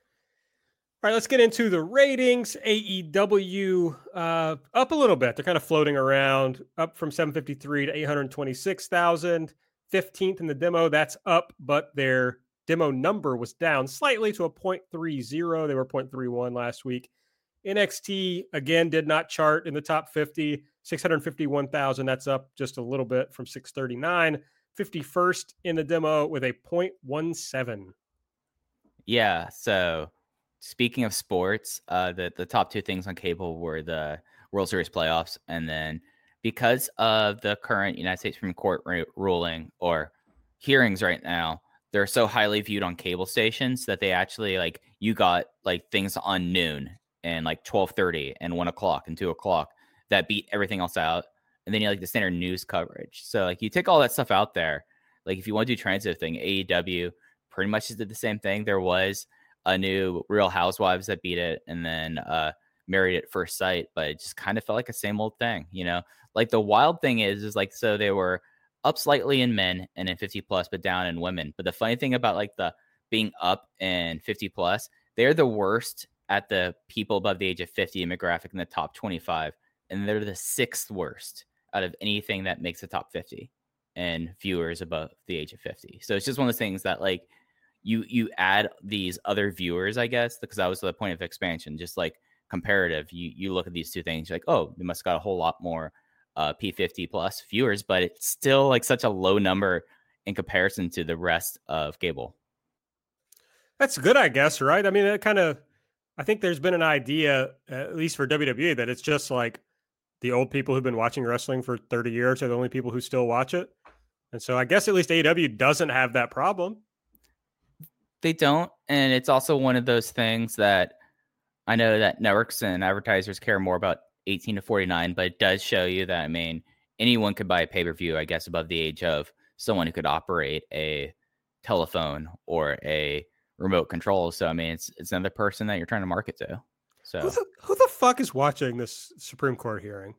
All right, let's get into the ratings. A E W uh, up a little bit. They're kind of floating around, up from seven fifty-three to eight hundred twenty-six thousand. fifteenth in the demo, that's up, but their demo number was down slightly to a point three zero. They were point three one last week. N X T, again, did not chart in the top fifty, six hundred fifty-one thousand. That's up just a little bit from six thirty-nine. fifty-first in the demo with a point one seven. Yeah. So speaking of sports, uh, the, the top two things on cable were the World Series playoffs. And then because of the current United States Supreme Court r- ruling or hearings right now, they're so highly viewed on cable stations that they actually like you got like things on noon and like twelve thirty and one o'clock and two o'clock that beat everything else out. And then you like the standard news coverage. So like you take all that stuff out there. Like if you want to do transitive thing, A E W pretty much did the same thing. There was a new Real Housewives that beat it, and then uh, Married at First Sight, but it just kind of felt like the same old thing, you know. Like the wild thing is, is like so they were up slightly in men and in fifty plus, but down in women. But the funny thing about like the being up in fifty plus, they're the worst at the people above the age of fifty demographic in the top twenty-five, and they're the sixth worst out of anything that makes the top fifty and viewers above the age of fifty. So it's just one of those things that like you you add these other viewers, I guess, because that was the point of expansion, just like comparative. You you look at these two things, you're like, oh, they must have got a whole lot more uh, P fifty plus viewers, but it's still like such a low number in comparison to the rest of cable. That's good, I guess, right? I mean, it kind of, I think there's been an idea, at least for W W E, that it's just like the old people who've been watching wrestling for thirty years are the only people who still watch it. And so I guess at least A E W doesn't have that problem. They don't. And it's also one of those things that I know that networks and advertisers care more about eighteen to forty-nine, but it does show you that, I mean, anyone could buy a pay-per-view, I guess, above the age of someone who could operate a telephone or a remote control. So, I mean, it's it's another person that you're trying to market to. So Who the, who the fuck is watching this Supreme Court hearing?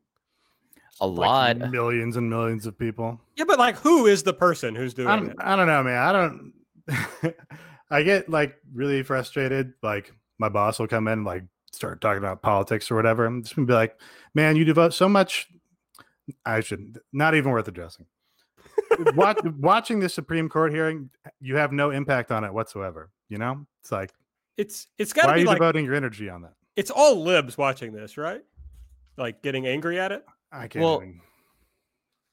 a Like lot. millions and millions of people. Yeah, but like, who is the person who's doing I it? don't, I don't know, man. I don't. I get like really frustrated. Like my boss will come in and like start talking about politics or whatever. I'm just gonna be like, man, you devote so much. I should not even worth addressing. Watch, watching the Supreme Court hearing, you have no impact on it whatsoever. You know, it's like, It's it's got why to are be you like devoting your energy on that? it's all libs watching this, right? Like getting angry at it. I can't Well, even.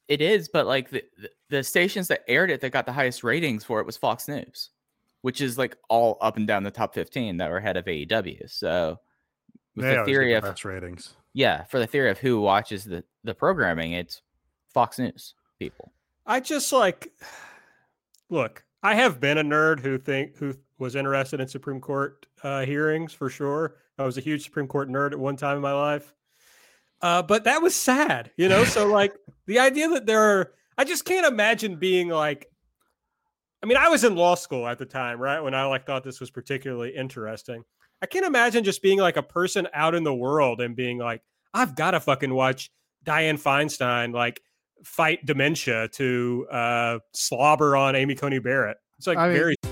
it is, but like the, the the stations that aired it that got the highest ratings for it was Fox News, which is like all up and down the top fifteen that were ahead of A E W. So with They the always theory get of the best ratings. yeah, for the theory of who watches the the programming, it's Fox News people. I just like look. I have been a nerd who think who was interested in Supreme Court uh, hearings for sure. I was a huge Supreme Court nerd at one time in my life, uh, but that was sad, you know. So like the idea that there are, I just can't imagine being like. I mean, I was in law school at the time, right? When I like thought this was particularly interesting. I can't imagine just being like a person out in the world and being like, I've got to fucking watch Dianne Feinstein like fight dementia to uh, slobber on Amy Coney Barrett. It's like I mean, very.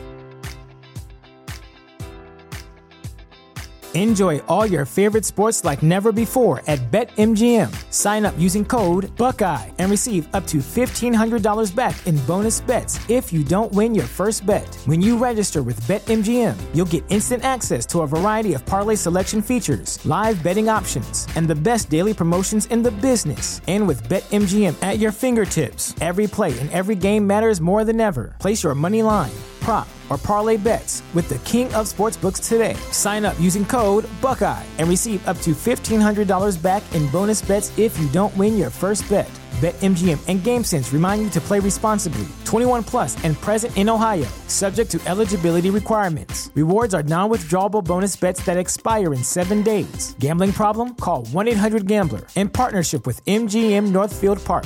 Enjoy all your favorite sports like never before at BetMGM. Sign up using code Buckeye and receive up to fifteen hundred dollars back in bonus bets if you don't win your first bet. When you register with BetMGM, you'll get instant access to a variety of parlay selection features, live betting options, and the best daily promotions in the business. And with BetMGM at your fingertips, every play and every game matters more than ever. Place your money line, prop, or parlay bets with the king of sportsbooks today. Sign up using code Buckeye and receive up to fifteen hundred dollars back in bonus bets if you don't win your first bet. BetMGM and GameSense remind you to play responsibly. twenty-one plus and present in Ohio, subject to eligibility requirements. Rewards are non-withdrawable bonus bets that expire in seven days. Gambling problem? Call one eight hundred gambler in partnership with M G M Northfield Park.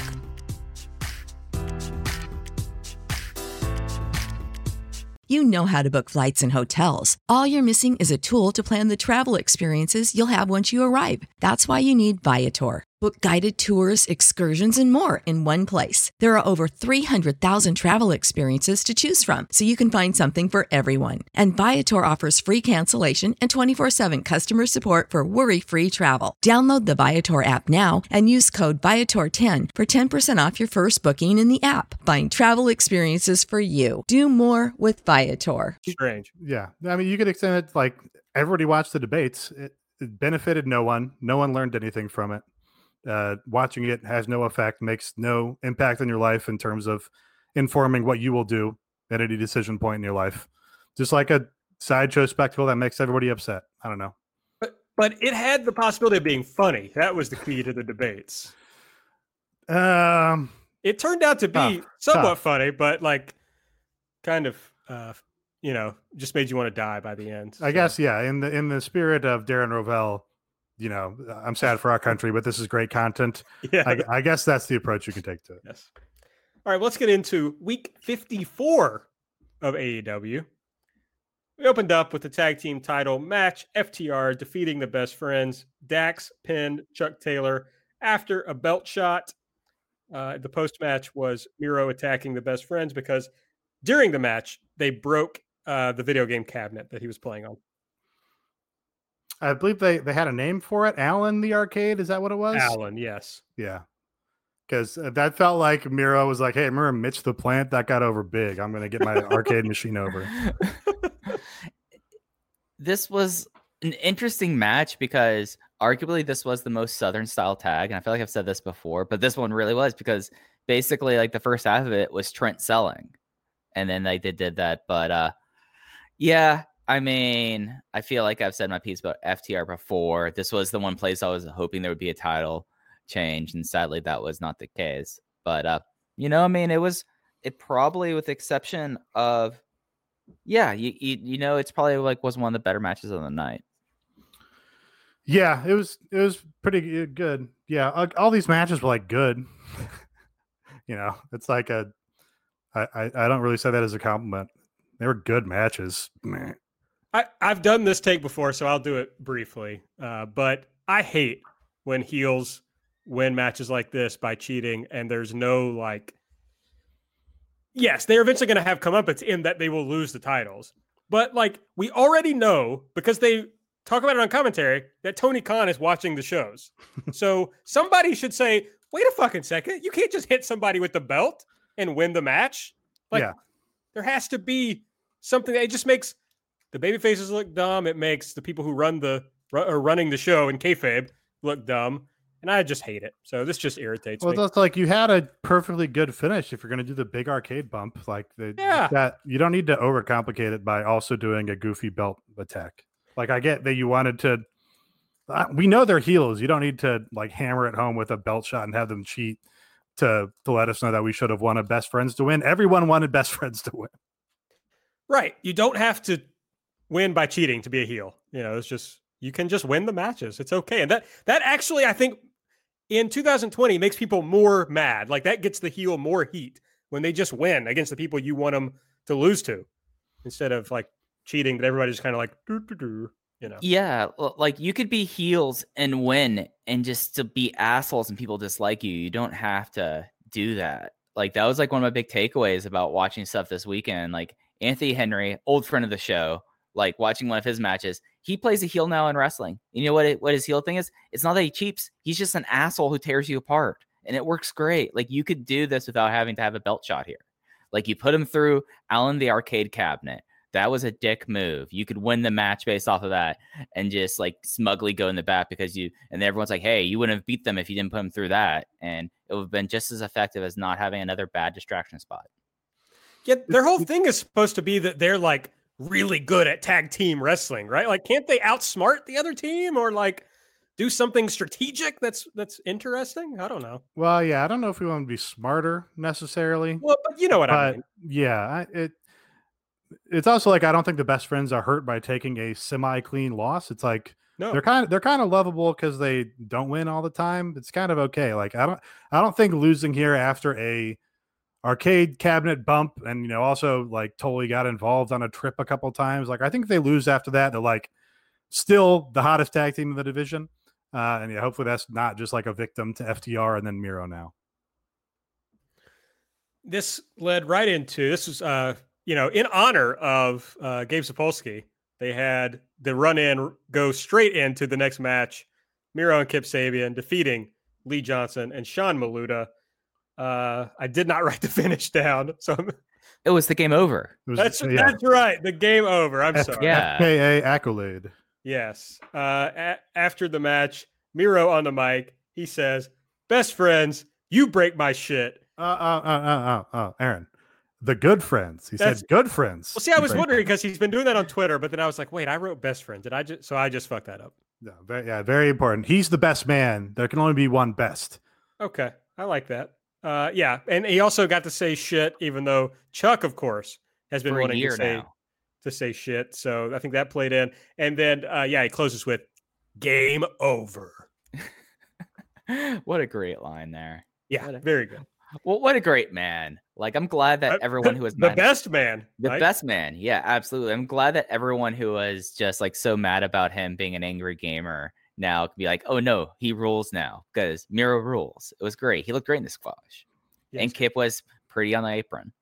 You know how to book flights and hotels. All you're missing is a tool to plan the travel experiences you'll have once you arrive. That's why you need Viator. Book guided tours, excursions, and more in one place. There are over three hundred thousand travel experiences to choose from, so you can find something for everyone. And Viator offers free cancellation and twenty-four seven customer support for worry-free travel. Download the Viator app now and use code Viator ten for ten percent off your first booking in the app. Find travel experiences for you. Do more with Viator. Strange. Yeah. I mean, you could extend it like everybody watched the debates. It, it benefited no one. No one learned anything from it. Uh, watching it has no effect, makes no impact on your life in terms of informing what you will do at any decision point in your life. Just like a sideshow spectacle that makes everybody upset. I don't know. But, but it had the possibility of being funny. That was the key to the debates. Um, It turned out to be Tough, somewhat tough. funny, but like kind of, uh, you know, just made you want to die by the end. I So, guess, yeah. In the in the spirit of Darren Rovell, you know, I'm sad for our country, but this is great content. Yeah. I, I guess that's the approach you can take to it. Yes. All right, let's get into week fifty-four of A E W. We opened up with the tag team title match, F T R defeating the Best Friends. Dax pinned Chuck Taylor after a belt shot. Uh, the post-match was Miro attacking the Best Friends because during the match, they broke uh, the video game cabinet that he was playing on. I believe they, they had a name for it. Alan the Arcade. Is that what it was? Alan, yes. Yeah. Because that felt like Miro was like, hey, remember Mitch the Plant? That got over big. I'm going to get my arcade machine over. This was an interesting match because arguably this was the most Southern style tag. And I feel like I've said this before, but this one really was because basically like the first half of it was Trent selling. And then they did, did that. But uh, yeah, I mean, I feel like I've said my piece about F T R before. This was the one place I was hoping there would be a title change. And sadly, that was not the case. But, uh, you know, I mean, it was it probably with the exception of, yeah, you, you, you know, it's probably like was one of the better matches of the night. Yeah, it was it was pretty good. Yeah, all, all these matches were like good. You know, it's like a I, I I don't really say that as a compliment. They were good matches. Meh. I, I've done this take before, so I'll do it briefly. Uh, but I hate when heels win matches like this by cheating, and there's no like. Yes, they're eventually going to have comeuppance in that they will lose the titles, but like we already know because they talk about it on commentary that Tony Khan is watching the shows. So somebody should say, "Wait a fucking second! You can't just hit somebody with the belt and win the match." Like, Yeah. there has to be something that it just makes the baby faces look dumb. It makes the people who run the are running the show in kayfabe look dumb. and I just hate it. So this just irritates Well, me. that's like you had a perfectly good finish if you're going to do the big arcade bump. Like the Yeah. that you don't need to overcomplicate it by also doing a goofy belt attack. Like I get that you wanted to. Uh, we know they're heels. You don't need to like hammer it home with a belt shot and have them cheat to to let us know that we should have wanted best friends to win. Everyone wanted best friends to win. Right. You don't have to win by cheating to be a heel. You know, it's just you can just win the matches. It's okay. And that that actually, I think, in two thousand twenty makes people more mad. Like that gets the heel more heat when they just win against the people you want them to lose to, instead of like cheating. But everybody's kind of like, doo, doo, doo, you know. Yeah, l- like you could be heels and win and just to be assholes and people dislike you. You don't have to do that. Like that was like one of my big takeaways about watching stuff this weekend. Like Anthony Henry, old friend of the show, like watching one of his matches, he plays a heel now in wrestling. You know what it, what his heel thing is? It's not that he cheats. He's just an asshole who tears you apart. And it works great. Like you could do this without having to have a belt shot here. Like you put him through Alan the arcade cabinet. That was a dick move. You could win the match based off of that and just like smugly go in the back because you, and then everyone's like, hey, you wouldn't have beat them if you didn't put them through that. And it would have been just as effective as not having another bad distraction spot. Yeah, their whole thing is supposed to be that they're like really good at tag team wrestling, right? Like, can't they outsmart the other team or like do something strategic that's that's interesting? I don't know. Well, yeah, I don't know if we want to be smarter necessarily. Well, but you know what I But mean. yeah, I- it it's also like I don't think the best friends are hurt by taking a semi-clean loss. It's like No, they're kind of they're kind of lovable because they don't win all the time. It's kind of okay. Like I don't I don't think losing here after a arcade cabinet bump and you know also like totally got involved on a trip a couple times. Like I think if they lose after that, they're like still the hottest tag team in the division. Uh, and yeah, hopefully that's not just like a victim to F T R and then Miro now. this led right into this was uh you know in honor of uh Gabe Sapolsky. They had the run in go straight into the next match. Miro and Kip Sabian defeating Lee Johnson and Sean Maluda. Uh, I did not write the finish down, so I'm, It was the game over. It was, that's yeah, that's right. The game over. I'm F- sorry. Yeah. F K A accolade. Yes. Uh, a- after the match, Miro on the mic, he says, "Best friends, you break my shit." Uh, uh, uh, uh, uh, uh, Aaron, the good friends. He That's- said good friends. Well, see, I was Right. wondering because he's been doing that on Twitter, but then I was like, wait, I wrote best friend. Did I just? So I just fucked that up. No, very, yeah, very important. He's the best man. There can only be one best. Okay, I like that. Uh, yeah, and he also got to say shit, even though Chuck, of course, has been For a wanting year to say now. to say shit. So I think that played in. And then, uh, yeah, he closes with "Game over." What a great line there. Yeah, What a- very good. Well, what a great man. Like, I'm glad that Uh, everyone who was the mad- best man, the right? best man. Yeah, absolutely. I'm glad that everyone who was just like so mad about him being an angry gamer now can be like, oh no, he rules now because Miro rules. It was great. He looked great in the squash. Yes. And Kip was pretty on the apron.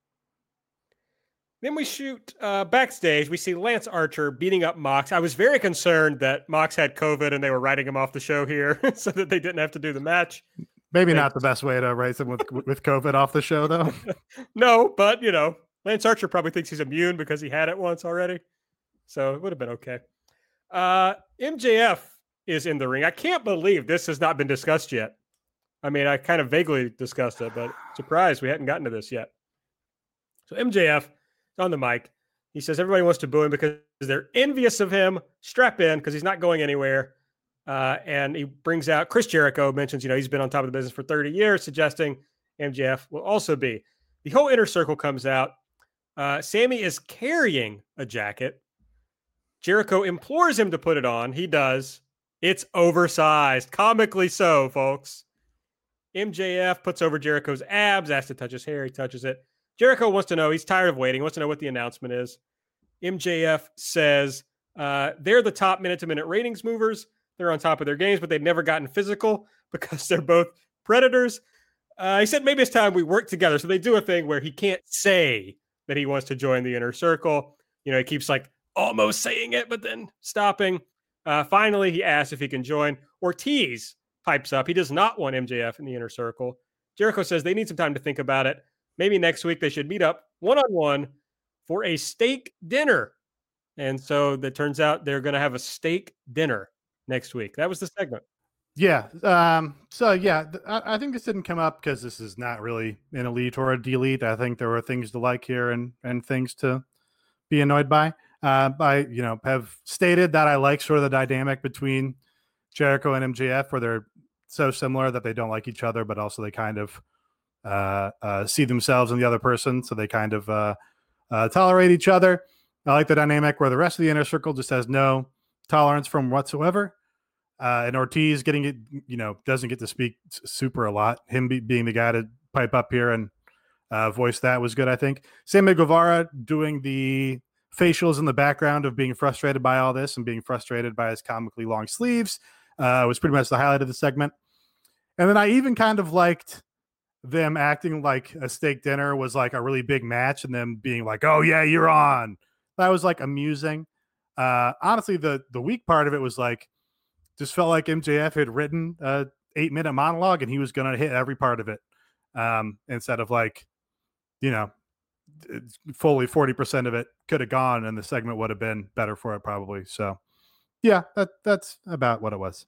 Then we shoot uh, backstage. We see Lance Archer beating up Mox. I was very concerned that Mox had COVID and they were writing him off the show here so that they didn't have to do the match. Maybe Thanks. not the best way to raise him with with COVID off the show, though. No, but you know, Lance Archer probably thinks he's immune because he had it once already. So it would have been okay. Uh, M J F is in the ring. I can't believe this has not been discussed yet. I mean, I kind of vaguely discussed it, but surprised we hadn't gotten to this yet. So M J F is on the mic. He says everybody wants to boo him because they're envious of him. Strap in because he's not going anywhere. Uh, and he brings out Chris Jericho, mentions, you know, he's been on top of the business for thirty years, suggesting M J F will also be. The whole inner circle comes out. Uh, Sammy is carrying a jacket. Jericho implores him to put it on. He does. It's oversized, comically so, folks. M J F puts over Jericho's abs, asks to touch his hair. He touches it. Jericho wants to know. He's tired of waiting. He wants to know what the announcement is. M J F says uh, they're the top minute-to-minute ratings movers. They're on top of their games, but they've never gotten physical because they're both predators. Uh, he said maybe it's time we work together. So they do a thing where he can't say that he wants to join the inner circle. You know, he keeps like almost saying it, but then stopping. Uh, finally, he asks if he can join. Ortiz pipes up. He does not want M J F in the inner circle. Jericho says they need some time to think about it. Maybe next week they should meet up one-on-one for a steak dinner. And so it turns out they're going to have a steak dinner next week. That was the segment. Yeah. Um, so yeah, th- I, I think this didn't come up because this is not really an elite or a delete. I think there were things to like here and and things to be annoyed by. Uh, I you know have stated that I like sort of the dynamic between Jericho and M J F, where they're so similar that they don't like each other, but also they kind of uh, uh, see themselves in the other person, so they kind of uh, uh, tolerate each other. I like the dynamic where the rest of the inner circle just has no tolerance from whatsoever. Uh, and Ortiz getting it, you know, doesn't get to speak super a lot. Him be, being the guy to pipe up here and uh, voice that was good, I think. Sammy Guevara doing the facials in the background of being frustrated by all this and being frustrated by his comically long sleeves uh, was pretty much the highlight of the segment. And then I even kind of liked them acting like a steak dinner was like a really big match and them being like, oh, yeah, you're on. That was like amusing. Uh, honestly, the the weak part of it was like, just felt like M J F had written a eight minute monologue and he was going to hit every part of it. Um, instead of like, you know, fully forty percent of it could have gone and the segment would have been better for it probably. So yeah, that that's about what it was.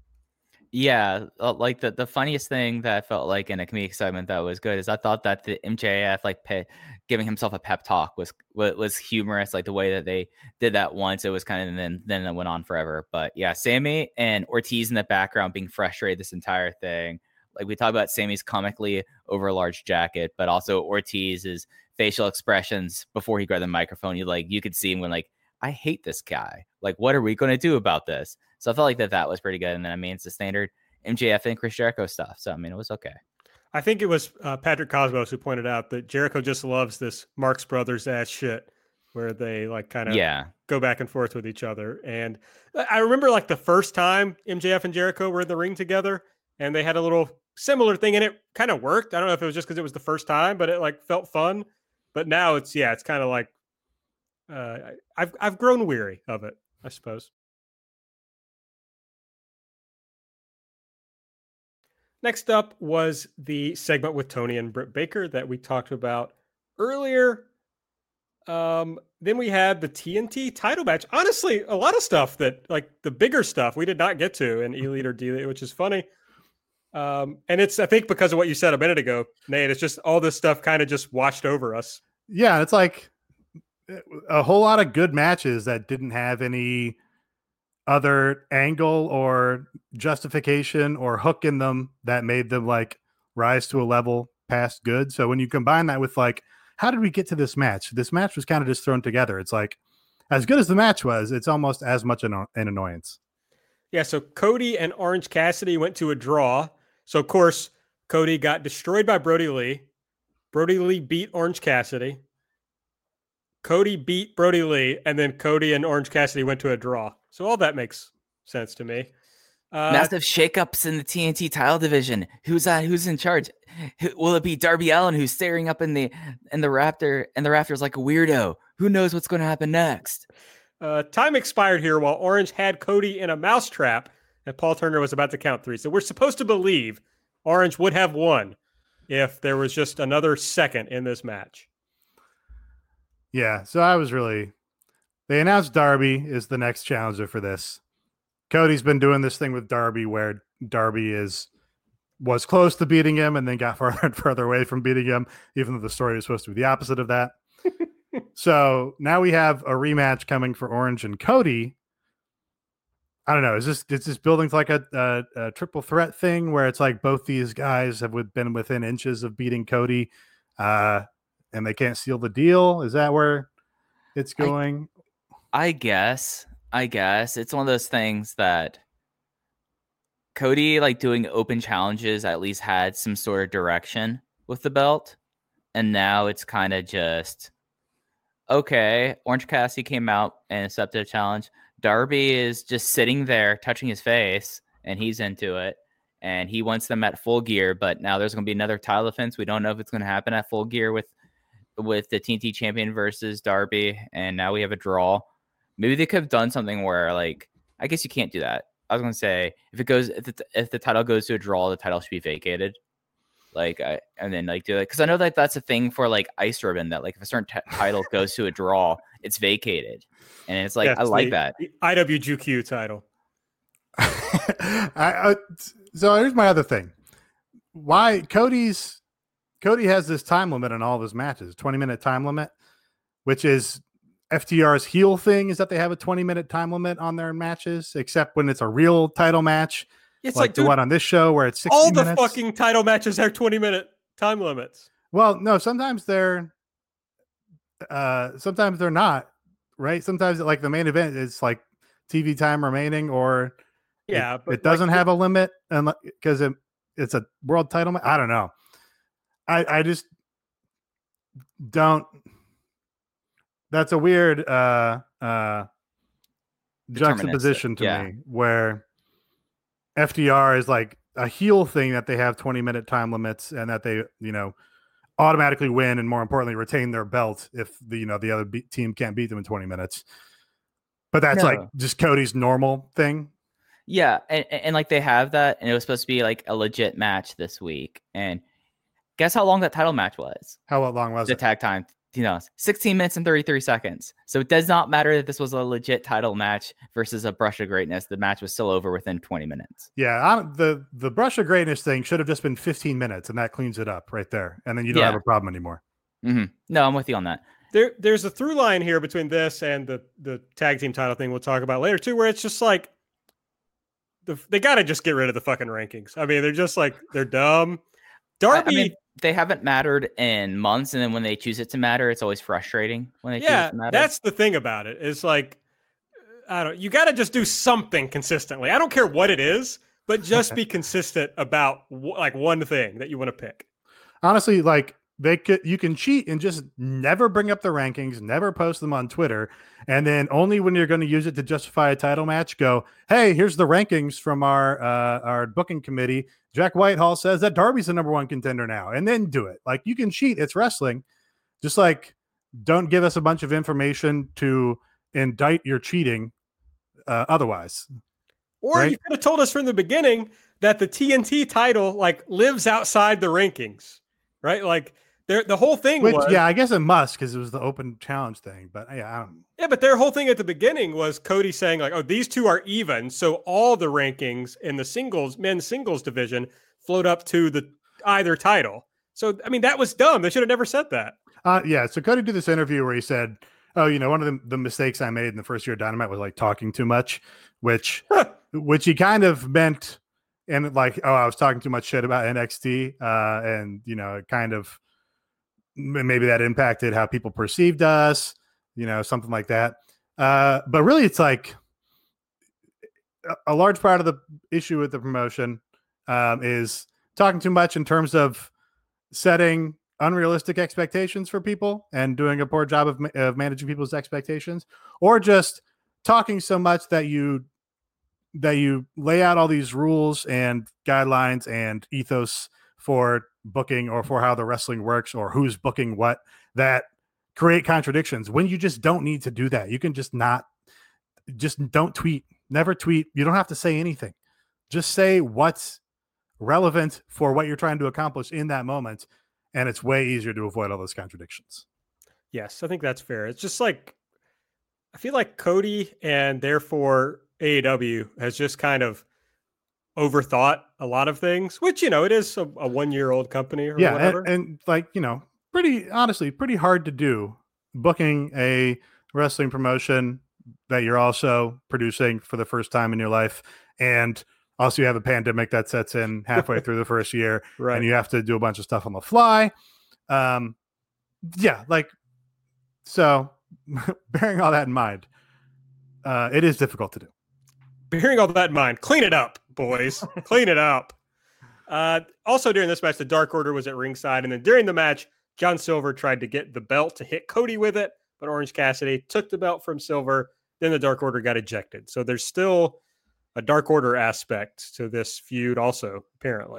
Yeah, uh, like the, the funniest thing that I felt like in a comedic segment that was good is I thought that the M J F like pe- giving himself a pep talk was was humorous. Like the way that they did that once, it was kind of, and then then it went on forever. But yeah, Sammy and Ortiz in the background being frustrated this entire thing. Like we talk about Sammy's comically over large jacket, but also Ortiz's facial expressions before he grabbed the microphone. You like you could see him when like, I hate this guy. Like, what are we going to do about this? So I felt like that that was pretty good. And then, I mean, it's the standard M J F and Chris Jericho stuff. So, I mean, it was okay. I think it was uh, Patrick Cosmos who pointed out that Jericho just loves this Marx Brothers ass shit where they like kind of yeah. go back and forth with each other. And I remember like the first time M J F and Jericho were in the ring together and they had a little similar thing and it kind of worked. I don't know if it was just because it was the first time, but it like felt fun. But now it's, yeah, it's kind of like, uh, I've, I've grown weary of it, I suppose. Next up was the segment with Tony and Britt Baker that we talked about earlier. Um, then we had the T N T title match. Honestly, a lot of stuff that, like the bigger stuff, we did not get to in Elite or D, which is funny. Um, and it's, I think, because of what you said a minute ago, Nate, it's just all this stuff kind of just washed over us. Yeah, it's like a whole lot of good matches that didn't have any other angle or justification or hook in them that made them like rise to a level past good. So when you combine that with like, how did we get to this match? This match was kind of just thrown together. It's like, as good as the match was, it's almost as much an, an annoyance. Yeah, so Cody and Orange Cassidy went to a draw. So, of course, Cody got destroyed by Brody Lee. Brody Lee beat Orange Cassidy. Cody beat Brody Lee, and then Cody and Orange Cassidy went to a draw. So all that makes sense to me. Uh, Massive shakeups in the T N T title division. Who's on? Who's in charge? Who, will it be Darby Allin who's staring up in the in the Raptor and the Raptors like a weirdo? Who knows what's going to happen next? Uh, time expired here while Orange had Cody in a mousetrap, and Paul Turner was about to count three. So we're supposed to believe Orange would have won if there was just another second in this match. Yeah, so I was really... They announced Darby is the next challenger for this. Cody's been doing this thing with Darby where Darby is was close to beating him and then got farther and further away from beating him, even though the story was supposed to be the opposite of that. So now we have a rematch coming for Orange and Cody. I don't know. Is this is this building to like a, a, a triple threat thing where it's like both these guys have been within inches of beating Cody, uh, and they can't seal the deal? Is that where it's going? I, I guess. I guess it's one of those things that Cody, like doing open challenges, at least had some sort of direction with the belt, and now it's kind of just okay. Orange Cassidy came out and accepted a challenge. Darby is just sitting there touching his face and he's into it and he wants them at Full Gear, but now there's going to be another title defense. We don't know if it's going to happen at Full Gear with, with the T N T champion versus Darby. And now we have a draw. Maybe they could have done something where like, I guess you can't do that. I was going to say if it goes, if the, if the title goes to a draw, the title should be vacated. Like, I, and then like do it. Cause I know that that's a thing for like Ice Ribbon that like if a certain t- title goes to a draw, it's vacated. And it's like, yeah, I like the, that. The I W G Q title. I, I, so here's my other thing. Why Cody's Cody has this time limit on all of his matches, twenty minute time limit, which is F T R's heel thing is that they have a twenty minute time limit on their matches, except when it's a real title match. It's like, like the dude, one on this show where it's sixty all the minutes. fucking title matches have twenty minute time limits. Well, no, sometimes they're uh sometimes they're not, right? Sometimes like the main event is like T V time remaining, or yeah, it, but it doesn't like, have a limit, and because it, it's a world title match. I don't know. I I just don't. That's a weird uh uh juxtaposition to yeah. me, where F T R is like a heel thing that they have twenty minute time limits, and that they, you know, automatically win, and more importantly retain their belt if the, you know, the other be- team can't beat them in twenty minutes. But that's No. like just Cody's normal thing. Yeah, and, and like they have that, and it was supposed to be like a legit match this week. And guess how long that title match was? How long was The it? tag time, you know, sixteen minutes and thirty-three seconds. So it does not matter that this was a legit title match versus a Brush of Greatness. The match was still over within twenty minutes. Yeah, I'm, the the Brush of Greatness thing should have just been fifteen minutes, and that cleans it up right there, and then you don't Yeah. have a problem anymore. Mm-hmm. No, I'm with you on that. There, there's a through line here between this and the the tag team title thing we'll talk about later too, where it's just like the, they got to just get rid of the fucking rankings. I mean, they're just like they're dumb. Darby, I, I mean, they haven't mattered in months, and then when they choose it to matter, it's always frustrating when they choose yeah, it to matter. that's the thing about it. It's like I don't. You got to just do something consistently. I don't care what it is, but just be consistent about w- like one thing that you want to pick. Honestly, like they could, you can cheat and just never bring up the rankings, never post them on Twitter, and then only when you're going to use it to justify a title match, go, hey, here's the rankings from our uh, our booking committee. Jack Whitehall says that Darby's the number one contender now, and then do it. Like, you can cheat. It's wrestling. Just like, don't give us a bunch of information to indict your cheating uh, otherwise. Or Right? you could have told us from the beginning that the T N T title like lives outside the rankings, right? Like their the whole thing Which, was yeah, I guess it must, because it was the open challenge thing. But yeah, I don't. yeah, but their whole thing at the beginning was Cody saying like, "Oh, these two are even, so all the rankings in the singles men's singles division float up to the either title." So I mean, that was dumb. They should have never said that. Uh, yeah, so Cody did this interview where he said, "Oh, you know, one of the, the mistakes I made in the first year of Dynamite was like talking too much," which, which he kind of meant, and like, oh, I was talking too much shit about N X T, uh, and you know, it kind of maybe that impacted how people perceived us, you know, something like that. Uh, but really, it's like a, a large part of the issue with the promotion um, is talking too much in terms of setting unrealistic expectations for people and doing a poor job of, of managing people's expectations, or just talking so much that you that you lay out all these rules and guidelines and ethos for booking, or for how the wrestling works, or who's booking what, that create contradictions when you just don't need to do that. You can just not, just don't tweet, never tweet. You don't have to say anything. Just say what's relevant for what you're trying to accomplish in that moment. And it's way easier to avoid all those contradictions. Yes, I think that's fair. It's just like I feel like Cody and therefore A E W has just kind of overthought a lot of things, which, you know, it is a, a one-year-old company or Yeah, whatever. and, and like, you know, pretty honestly, pretty hard to do booking a wrestling promotion that you're also producing for the first time in your life. And also you have a pandemic that sets in halfway through the first year, Right. and you have to do a bunch of stuff on the fly. Um, yeah, like, so bearing all that in mind, uh, it is difficult to do. Bearing all that in mind, clean it up, boys. Clean it up. Uh, also, during this match, the Dark Order was at ringside. And then during the match, John Silver tried to get the belt to hit Cody with it, but Orange Cassidy took the belt from Silver. Then the Dark Order got ejected. So there's still a Dark Order aspect to this feud also, apparently.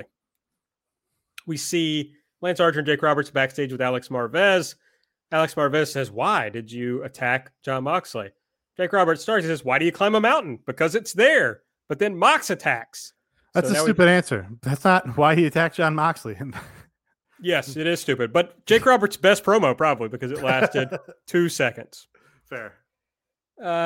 We see Lance Archer and Jake Roberts backstage with Alex Marvez. Alex Marvez says, "Why did you attack Jon Moxley?" Jake Roberts starts. He says, "Why do you climb a mountain?" "Because it's there." But then Mox attacks. That's So a now we- stupid answer. That's not why he attacked John Moxley. Yes, it is stupid. But Jake Roberts' best promo, probably, because it lasted two seconds. Fair. Uh,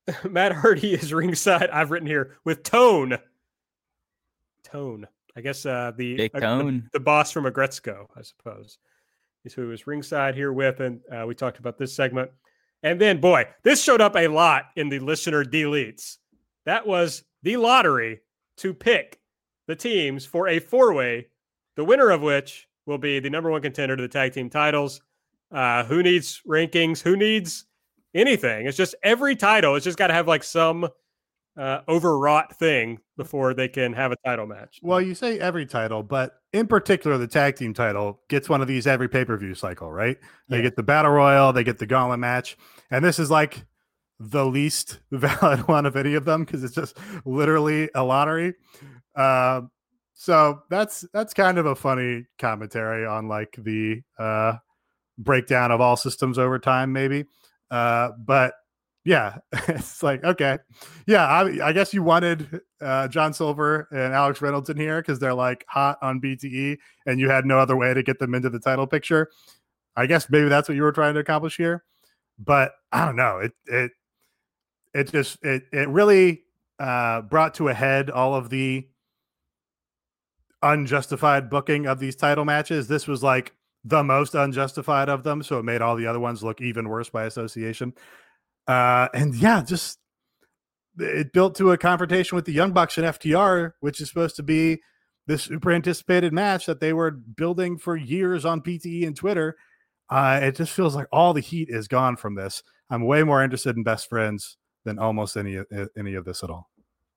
Matt Hardy is ringside. I've written here with Tone. Tone. I guess uh, the, Big uh, Tone. the the boss from Agretzko, I suppose, is who is ringside here with, and uh, we talked about this segment. And then, boy, this showed up a lot in the listener deletes. That was the lottery to pick the teams for a four-way, the winner of which will be the number one contender to the tag team titles. Uh, who needs rankings? Who needs anything? It's just every title. It's just got to have like some uh, overwrought thing before they can have a title match. Well, you say every title, but in particular, the tag team title gets one of these every pay-per-view cycle, right? They Yeah. get the battle royal, they get the gauntlet match, and this is like the least valid one of any of them because it's just literally a lottery. Uh, so that's that's kind of a funny commentary on like the uh, breakdown of all systems over time, maybe. Uh, but yeah, it's like, okay. Yeah, I, I guess you wanted uh, John Silver and Alex Reynolds in here because they're like hot on B T E and you had no other way to get them into the title picture. I guess maybe that's what you were trying to accomplish here. But I don't know. It it it just it it really uh, brought to a head all of the unjustified booking of these title matches. This was like the most unjustified of them, so it made all the other ones look even worse by association. Uh, and yeah, just it built to a confrontation with the Young Bucks and F T R, which is supposed to be this super anticipated match that they were building for years on P T E and Twitter. Uh, it just feels like all the heat is gone from this. I'm way more interested in Best Friends than almost any any of this at all.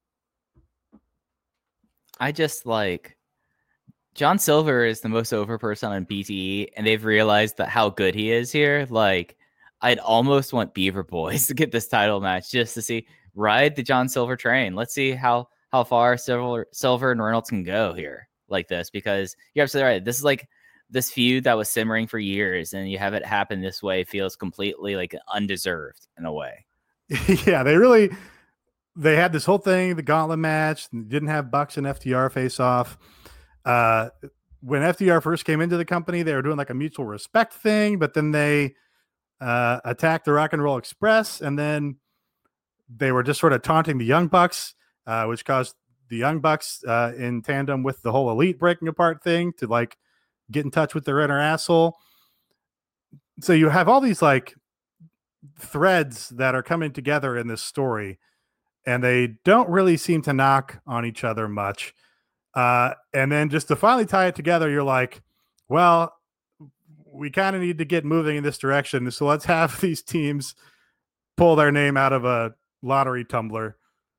I just like John Silver is the most over person on B T E, and they've realized that how good he is here. Like, I'd almost want Beaver Boys to get this title match just to see ride the John Silver train. Let's see how how far Silver Silver and Reynolds can go here like this, because you're absolutely right. This is like this feud that was simmering for years, and you have it happen this way feels completely like undeserved in a way. Yeah, they really they had this whole thing, the gauntlet match, and didn't have Bucks and F T R face off. Uh, when F T R first came into the company, they were doing like a mutual respect thing, but then they uh, attacked the Rock and Roll Express, and then they were just sort of taunting the Young Bucks, uh, which caused the Young Bucks uh, in tandem with the whole Elite breaking apart thing to like get in touch with their inner asshole. So you have all these like threads that are coming together in this story, and they don't really seem to knock on each other much. Uh, and then just to finally tie it together, you're like, well, we kind of need to get moving in this direction. So let's have these teams pull their name out of a lottery tumbler.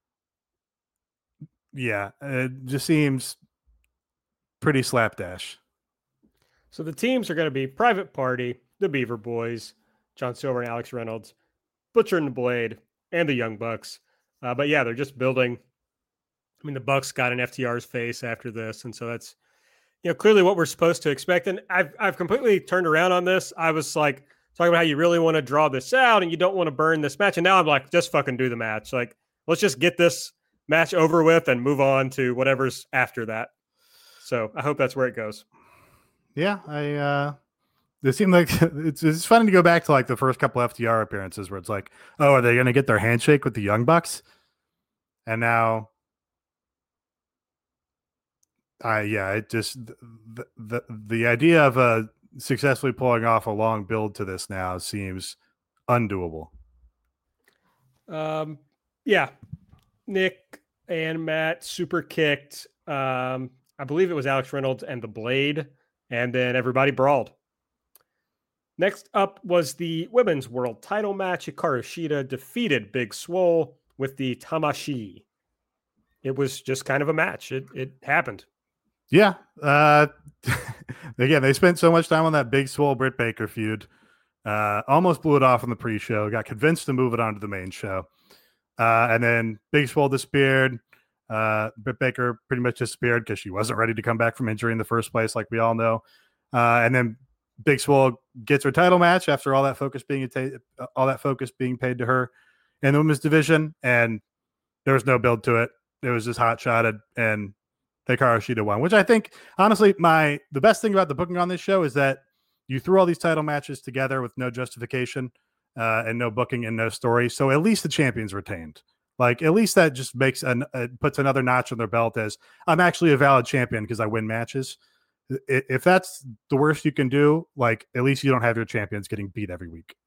Yeah, it just seems pretty slapdash. So the teams are going to be Private Party, the Beaver Boys, John Silver and Alex Reynolds, Butcher and the Blade, and the Young Bucks. Uh, but yeah, they're just building. I mean, the Bucks got in F T R's face after this, and so that's, you know, clearly what we're supposed to expect. And I've I've completely turned around on this. I was like talking about how you really want to draw this out and you don't want to burn this match, and now I'm like, just fucking do the match. Like, let's just get this match over with and move on to whatever's after that. So I hope that's where it goes. Yeah, I. uh It seemed like it's it's funny to go back to like the first couple F T R appearances where it's like, oh, are they going to get their handshake with the Young Bucks? And now. I yeah, it just the, the the idea of uh, successfully pulling off a long build to this now seems undoable. Um, yeah, Nick and Matt super kicked. Um, I believe it was Alex Reynolds and the Blade, and then everybody brawled. Next up was the women's world title match. Hikaru Shida defeated Big Swole with the Tamashi. It was just kind of a match. It it happened. Yeah. Uh, again, they spent so much time on that Big Swole Britt Baker feud. Uh, almost blew it off in the pre-show. Got convinced to move it onto the main show. Uh, and then Big Swole disappeared. Uh, Britt Baker pretty much disappeared because she wasn't ready to come back from injury in the first place, like we all know. Uh, and then Big Swole gets her title match after all that focus being all that focus being paid to her in the women's division, and there was no build to it. It was just hot shotted, and Hikaru Shida won, which I think, honestly, my the best thing about the booking on this show is that you threw all these title matches together with no justification, uh, and no booking and no story. So at least the champion's retained. Like, at least that just makes an uh, puts another notch on their belt as I'm actually a valid champion because I win matches. If that's the worst you can do, like, at least you don't have your champions getting beat every week.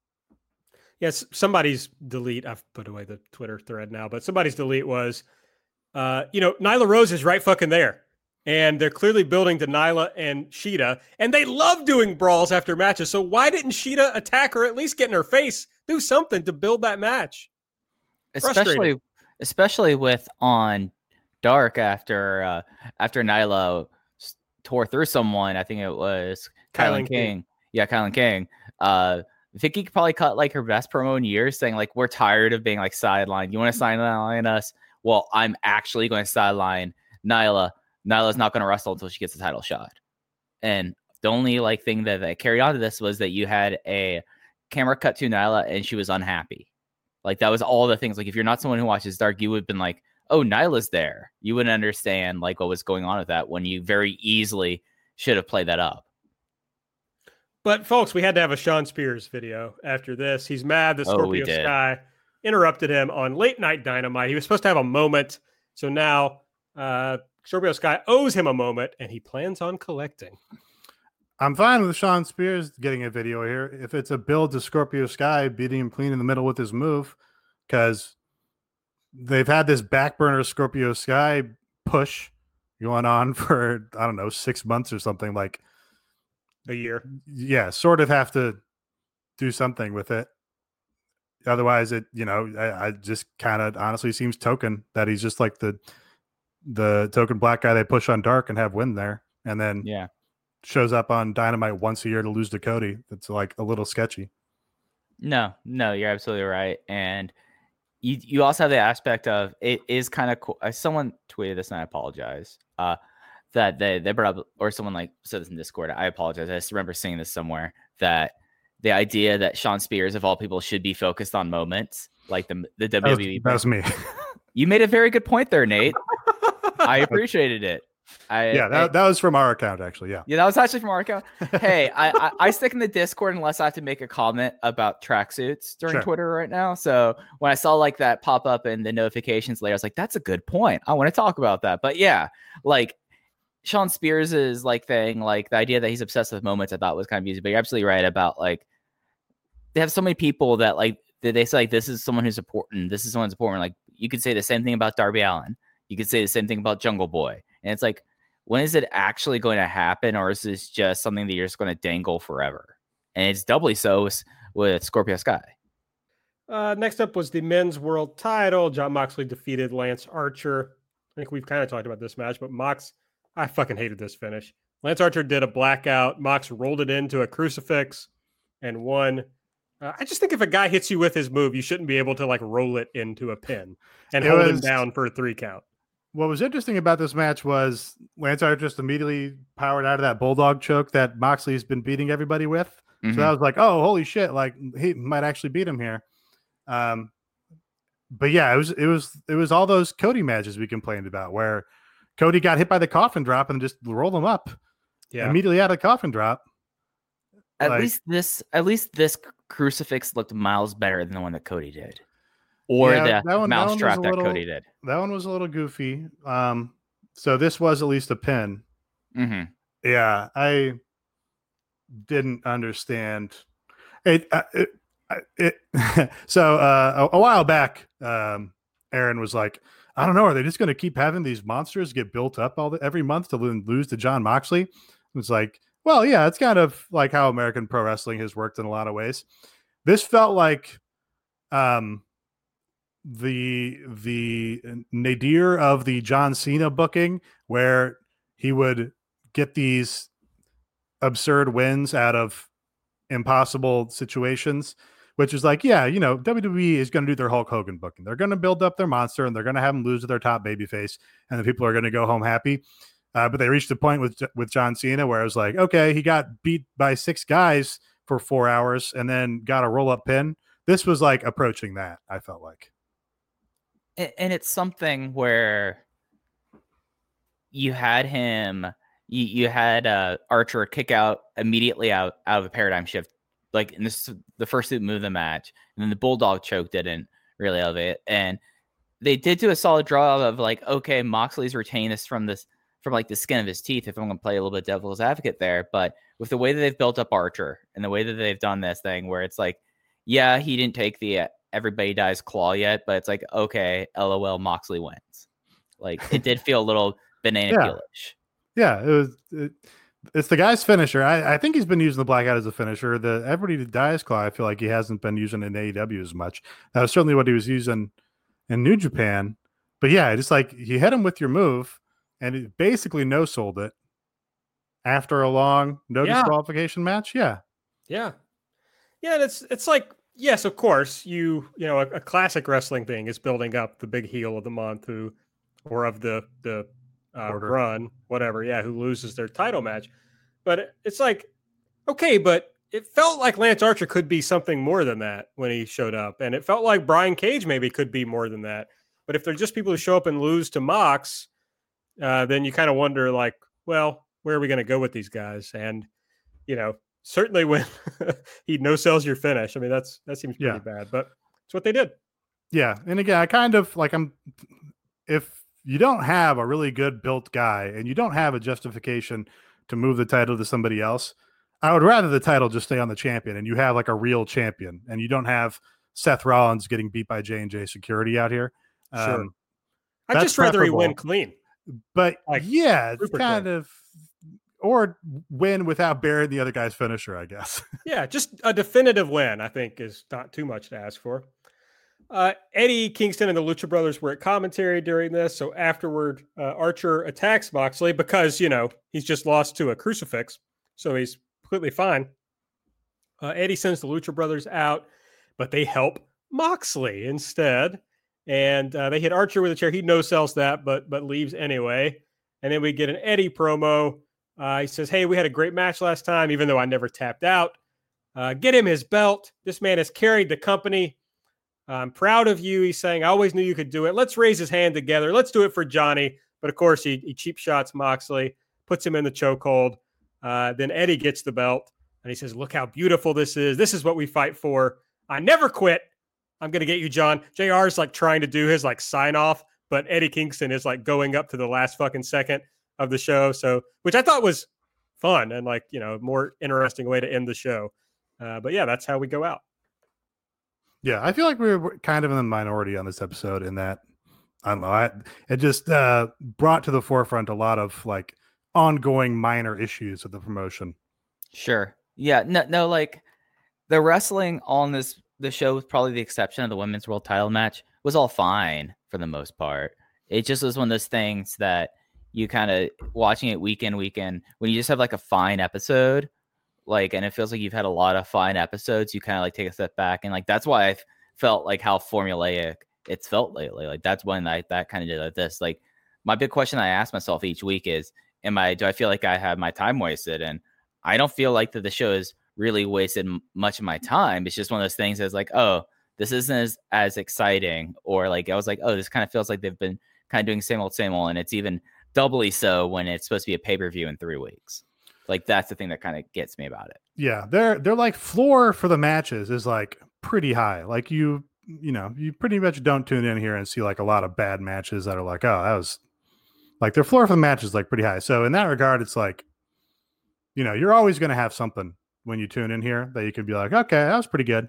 Yes, somebody's delete. I've put away the Twitter thread now, but somebody's delete was, uh, you know, Nyla Rose is right fucking there. And they're clearly building to Nyla and Shida, and they love doing brawls after matches. So why didn't Shida attack her, at least get in her face, do something to build that match? Especially, especially with on Dark after uh, after Nyla tore through someone. I think it was Kylan King. King. Yeah, Kylan King. Uh, Vicky probably cut like her best promo in years, saying like, "We're tired of being like sidelined. You want to sideline us? Well, I'm actually going to sideline Nyla. Nyla's not going to wrestle until she gets a title shot." And the only like thing that, that carried on to this was that you had a camera cut to Nyla and she was unhappy. Like, that was all the things. Like, if you're not someone who watches Dark, you would have been like, "Oh, Nyla's there." You wouldn't understand like what was going on with that when you very easily should have played that up. But folks, we had to have a Sean Spears video after this. He's mad that Scorpio oh, Sky interrupted him on Late Night Dynamite. He was supposed to have a moment. So now uh, Scorpio Sky owes him a moment, and he plans on collecting. I'm fine with Sean Spears getting a video here if it's a build to Scorpio Sky beating him clean in the middle with his move, because they've had this back burner Scorpio Sky push going on for, I don't know, six months or something, like a year. Yeah, sort of have to do something with it. Otherwise, it, you know, I, I just kind of honestly seems token that he's just like the the token black guy they push on Dark and have win there, and then yeah. shows up on Dynamite once a year to lose to Cody. That's like a little sketchy. No, no, you're absolutely right. And you you also have the aspect of it is kind of cool. Someone tweeted this, and I apologize. Uh, that they, they brought up, or someone like said this in Discord. I apologize. I just remember seeing this somewhere, that the idea that Sean Spears, of all people, should be focused on moments like the the W W E. That was, that was me. You made a very good point there, Nate. I appreciated it. I, yeah, that, I, that was from our account, actually. Yeah, yeah, that was actually from our account. Hey, I, I, I stick in the Discord unless I have to make a comment about tracksuits during Sure. Twitter right now. So when I saw like that pop up in the notifications later, I was like, "That's a good point. I want to talk about that." But yeah, like Sean Spears is like thing, like the idea that he's obsessed with moments, I thought was kind of easy. But you're absolutely right about like they have so many people that like they, they say like this is someone who's important. This is someone's important. Like you could say the same thing about Darby Allin. You could say the same thing about Jungle Boy. And it's like, when is it actually going to happen, or is this just something that you're just going to dangle forever? And it's doubly so with Scorpio Sky. Uh, next up was the men's world title. Jon Moxley defeated Lance Archer. I think we've kind of talked about this match, but Mox, I fucking hated this finish. Lance Archer did a blackout. Mox rolled it into a crucifix and won. Uh, I just think if a guy hits you with his move, you shouldn't be able to like roll it into a pin and It hold was- him down for a three count. What was interesting about this match was Lance Archer just immediately powered out of that bulldog choke that Moxley's been beating everybody with. Mm-hmm. So I was like, oh, holy shit. Like he might actually beat him here. Um, but yeah, it was, it was, it was all those Cody matches we complained about where Cody got hit by the coffin drop and just rolled him up Yeah. immediately out of coffin drop. At Like- least this, at least this crucifix looked miles better than the one that Cody did, or Yeah, the that one- that one was mousetrap a that little- Cody did. That one was a little goofy. Um, so this was at least a pin. Mm-hmm. Yeah, I didn't understand it. uh, it, it so uh, a, a while back, um, Aaron was like, "I don't know, are they just going to keep having these monsters get built up all the, every month to lo- lose to Jon Moxley?" It was like, well, yeah, it's kind of like how American pro wrestling has worked in a lot of ways. This felt like um, the the nadir of the John Cena booking, where he would get these absurd wins out of impossible situations, which is like, yeah, you know, W W E is going to do their Hulk Hogan booking. They're going to build up their monster and they're going to have him lose to their top babyface, and the people are going to go home happy. Uh, but they reached a point with with John Cena where I was like, okay, he got beat by six guys for four hours and then got a roll up pin. This was like approaching that, I felt like. And, and it's something where you had him, you, you had uh, Archer kick out immediately out, out of a paradigm shift like in this the first move of the match, and then the bulldog choke didn't really elevate it. And they did do a solid draw of like, okay, Moxley's retained this from this from like the skin of his teeth, if I'm going to play a little bit devil's advocate there. But with the way that they've built up Archer and the way that they've done this thing where it's like, yeah, he didn't take the uh, everybody dies claw yet, but it's like, okay, LOL, Moxley wins. Like, it did feel a little banana yeah. peel-ish. Yeah, it was. It, it's the guy's finisher. I, I think he's been using the Blackout as a finisher. The everybody dies claw, I feel like he hasn't been using in A E W as much. That was certainly what he was using in New Japan. But yeah, just like he hit him with your move, and it basically no-sold it after a long no Yeah. disqualification match. Yeah. Yeah. Yeah, and it's it's like, yes, of course, you you know, a, a classic wrestling thing is building up the big heel of the month who or of the the uh, run, whatever, yeah, who loses their title match. But it, it's like, okay, but it felt like Lance Archer could be something more than that when he showed up. And it felt like Brian Cage maybe could be more than that. But if they're just people who show up and lose to Mox, uh, then you kind of wonder, like, well, where are we going to go with these guys? And, you know, certainly when he no sells your finish, I mean, that's that seems pretty Yeah. bad, but it's what they did. Yeah. And again, I kind of like I'm if you don't have a really good built guy and you don't have a justification to move the title to somebody else, I would rather the title just stay on the champion and you have like a real champion and you don't have Seth Rollins getting beat by J and J security out here. Sure. Um, I'd that's just rather he win preferable. clean. But Like, yeah, it's super kind clean. of or win without burying the other guy's finisher, I guess. Yeah, just a definitive win, I think, is not too much to ask for. Uh, Eddie Kingston and the Lucha Brothers were at commentary during this. So afterward, uh, Archer attacks Moxley because, you know, he's just lost to a crucifix. So he's completely fine. Uh, Eddie sends the Lucha Brothers out, but they help Moxley instead. And uh, they hit Archer with a chair. He no-sells that, but but leaves anyway. And then we get an Eddie promo. Uh, he says, hey, we had a great match last time, even though I never tapped out. Uh, get him his belt. This man has carried the company. I'm proud of you. He's saying, I always knew you could do it. Let's raise his hand together. Let's do it for Johnny. But of course, he, he cheap shots Moxley, puts him in the chokehold. Uh, then Eddie gets the belt and he says, look how beautiful this is. This is what we fight for. I never quit. I'm going to get you, John. J R is like trying to do his like sign off, but Eddie Kingston is like going up to the last fucking second of the show. So, which I thought was fun and like, you know, more interesting way to end the show. Uh, but yeah, that's how we go out. Yeah, I feel like we were kind of in the minority on this episode in that, I don't know, I, it just uh, brought to the forefront a lot of like ongoing minor issues of the promotion. Sure. Yeah. No, no, like the wrestling on this, the show, with probably the exception of the women's world title match, was all fine for the most part. It just was one of those things that you kind of watching it week in, week in, when you just have like a fine episode, like, and it feels like you've had a lot of fine episodes, you kind of like take a step back. And like, that's why I felt like how formulaic it's felt lately. Like that's when I, that kind of did like this. Like my big question I ask myself each week is, am I, do I feel like I have my time wasted? And I don't feel like that the show is really wasted m- much of my time. It's just one of those things that's like, oh, this isn't as, as exciting. Or like, I was like, oh, this kind of feels like they've been kind of doing same old, same old. And it's even doubly so when it's supposed to be a pay-per-view in three weeks. Like that's the thing that kind of gets me about it. Yeah, they're they're like floor for the matches is like pretty high. Like you, you know, you pretty much don't tune in here and see like a lot of bad matches that are like, oh, that was like their floor for the match is like pretty high. So in that regard, it's like, you know, you're always going to have something when you tune in here that you could be like, okay, that was pretty good.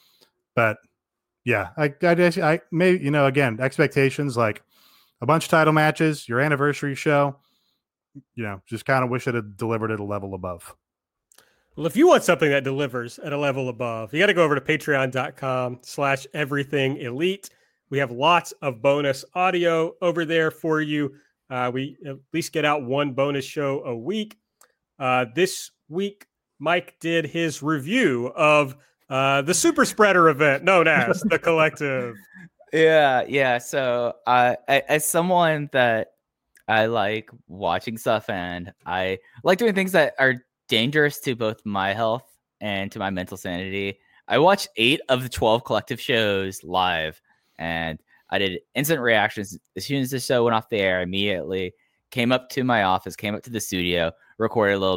But yeah, I, I, I maybe, you know, again, expectations like a bunch of title matches, your anniversary show, you know, just kind of wish it had delivered at a level above. Well, if you want something that delivers at a level above, you got to go over to patreon.com slash everything elite. We have lots of bonus audio over there for you. Uh, we at least get out one bonus show a week. Uh, this week, Mike did his review of uh, the Super Spreader event known as The Collective. Yeah, yeah. So uh, as someone that I like watching stuff and I like doing things that are dangerous to both my health and to my mental sanity, I watched eight of the twelve collective shows live, and I did instant reactions. As soon as the show went off the air, immediately came up to my office, came up to the studio, recorded a little bit,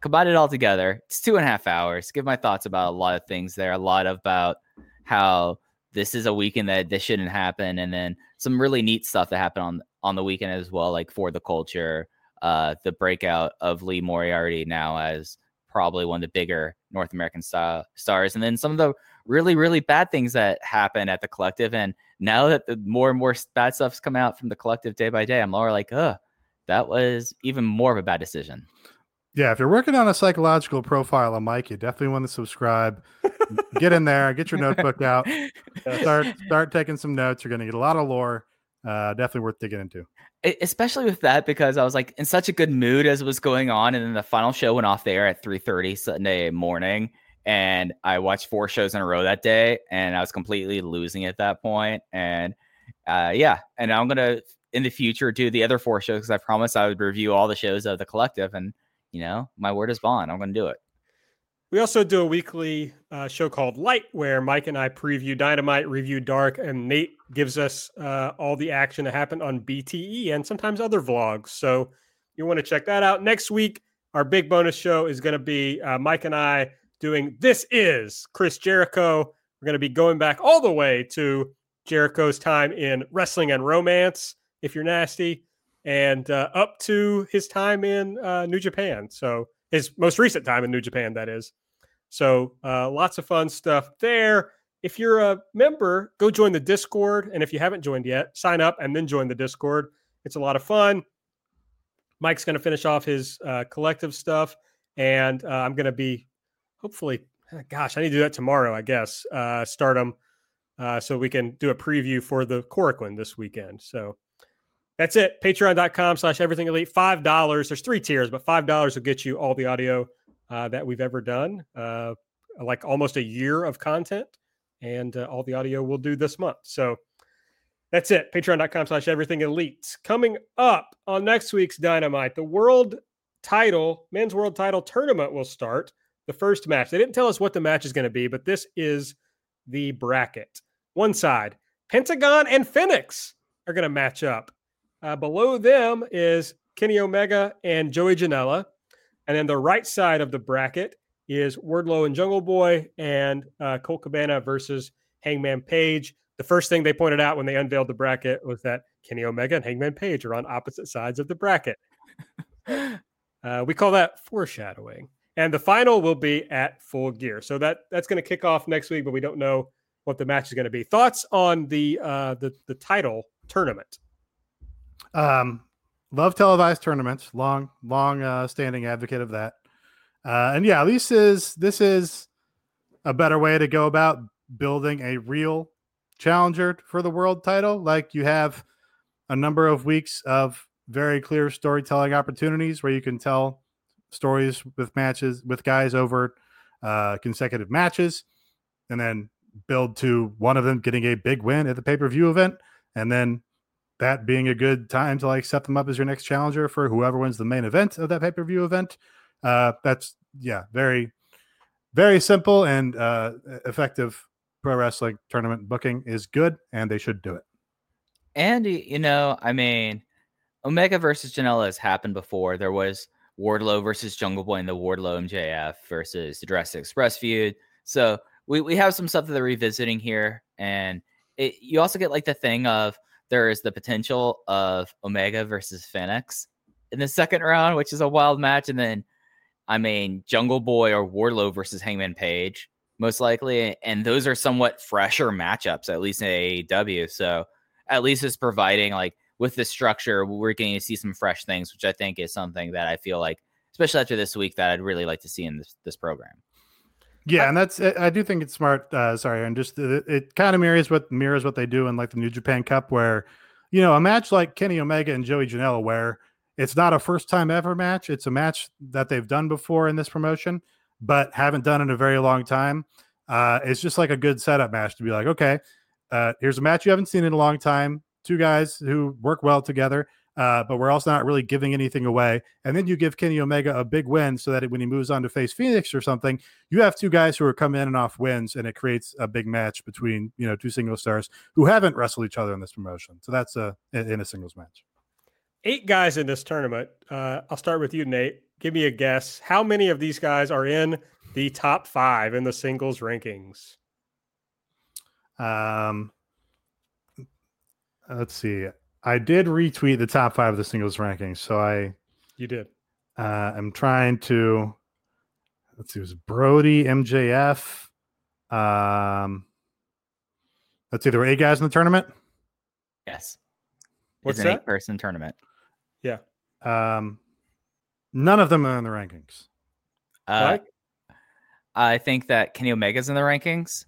combine it all together. It's two and a half hours. Give my thoughts about a lot of things there. A lot about how this is a weekend that this shouldn't happen, and then some really neat stuff that happened on on the weekend as well, like For the Culture, uh, the breakout of Lee Moriarty now as probably one of the bigger North American style stars, and then some of the really, really bad things that happen at the Collective. And now that the more and more bad stuff's come out from the Collective day by day, I'm more like, ugh, that was even more of a bad decision. Yeah, if you're working on a psychological profile on Mike, you definitely want to subscribe. Get in there, get your notebook out, start start taking some notes. You're going to get a lot of lore. Uh, definitely worth digging into. Especially with that, because I was like in such a good mood as it was going on, and then the final show went off the air at three thirty Sunday morning, and I watched four shows in a row that day, and I was completely losing at that point. And uh, yeah, and I'm gonna in the future do the other four shows because I promised I would review all the shows of the Collective, and you know, my word is bond. I'm going to do it. We also do a weekly uh, show called Light, where Mike and I preview Dynamite, review Dark, and Nate gives us uh, all the action that happened on B T E and sometimes other vlogs. So you want to check that out. Next week, our big bonus show is going to be uh, Mike and I doing This Is Chris Jericho. We're going to be going back all the way to Jericho's time in Wrestling and Romance, if you're nasty, and uh, up to his time in uh, New Japan. So his most recent time in New Japan, that is. So uh, lots of fun stuff there. If you're a member, go join the Discord. And if you haven't joined yet, sign up and then join the Discord. It's a lot of fun. Mike's going to finish off his uh, Collective stuff. And uh, I'm going to be, hopefully, gosh, I need to do that tomorrow, I guess, uh, start them uh, so we can do a preview for the Korakuen this weekend. So that's it. Patreon.com slash everything elite. five dollars. There's three tiers, but five dollars will get you all the audio uh, that we've ever done. Uh, like almost a year of content. And uh, all the audio we'll do this month. So that's it. Patreon.com slash everything elite. Coming up on next week's Dynamite, the world title, men's world title tournament will start. The first match. They didn't tell us what the match is going to be, but this is the bracket. One side, Pentagon and Phoenix are going to match up. Uh, below them is Kenny Omega and Joey Janela. And then the right side of the bracket is Wardlow and Jungle Boy and uh, Colt Cabana versus Hangman Page. The first thing they pointed out when they unveiled the bracket was that Kenny Omega and Hangman Page are on opposite sides of the bracket. uh, we call that foreshadowing. And the final will be at Full Gear. So that that's going to kick off next week, but we don't know what the match is going to be. Thoughts on the uh, the the title tournament? Um, love televised tournaments. Long, long uh, standing advocate of that. Uh, and yeah, this is this is a better way to go about building a real challenger for the world title. Like you have a number of weeks of very clear storytelling opportunities where you can tell stories with matches with guys over uh, consecutive matches, and then build to one of them getting a big win at the pay-per-view event, and then that being a good time to like set them up as your next challenger for whoever wins the main event of that pay-per-view event. Uh, that's yeah, very, very simple and uh, effective pro wrestling tournament booking is good, and they should do it. And you know, I mean, Omega versus Janela has happened before. There was Wardlow versus Jungle Boy in the Wardlow M J F versus the Jurassic Express feud. So we, we have some stuff that they're revisiting here. And it, you also get like the thing of there is the potential of Omega versus Phoenix in the second round, which is a wild match. And then, I mean, Jungle Boy or Wardlow versus Hangman Page, most likely. And those are somewhat fresher matchups, at least in A E W. So at least it's providing like, with the structure, we're going to see some fresh things, which I think is something that I feel like, especially after this week, that I'd really like to see in this, this program. Yeah, and that's I do think it's smart. Uh, sorry, and just it, it kind of mirrors what mirrors what they do in like the New Japan Cup, where you know a match like Kenny Omega and Joey Janela, where it's not a first time ever match. It's a match that they've done before in this promotion, but haven't done in a very long time. Uh, it's just like a good setup match to be like, okay, uh, here's a match you haven't seen in a long time. Two guys who work well together, uh, but we're also not really giving anything away. And then you give Kenny Omega a big win so that when he moves on to face Phoenix or something, you have two guys who are coming in and off wins, and it creates a big match between, you know, two single stars who haven't wrestled each other in this promotion. So that's a, in a singles match. Eight guys in this tournament. Uh, I'll start with you, Nate. give me a guess. How many of these guys are in the top five in the singles rankings? Um, let's see. I did retweet the top five of the singles rankings, so I You did. uh, am trying to. Let's see. It was Brody, M J F. Um, let's see. There were eight guys in the tournament. Yes. What's it's an that? eight-person tournament. Yeah. Um, none of them are in the rankings. Uh, Mike? I think that Kenny Omega's in the rankings,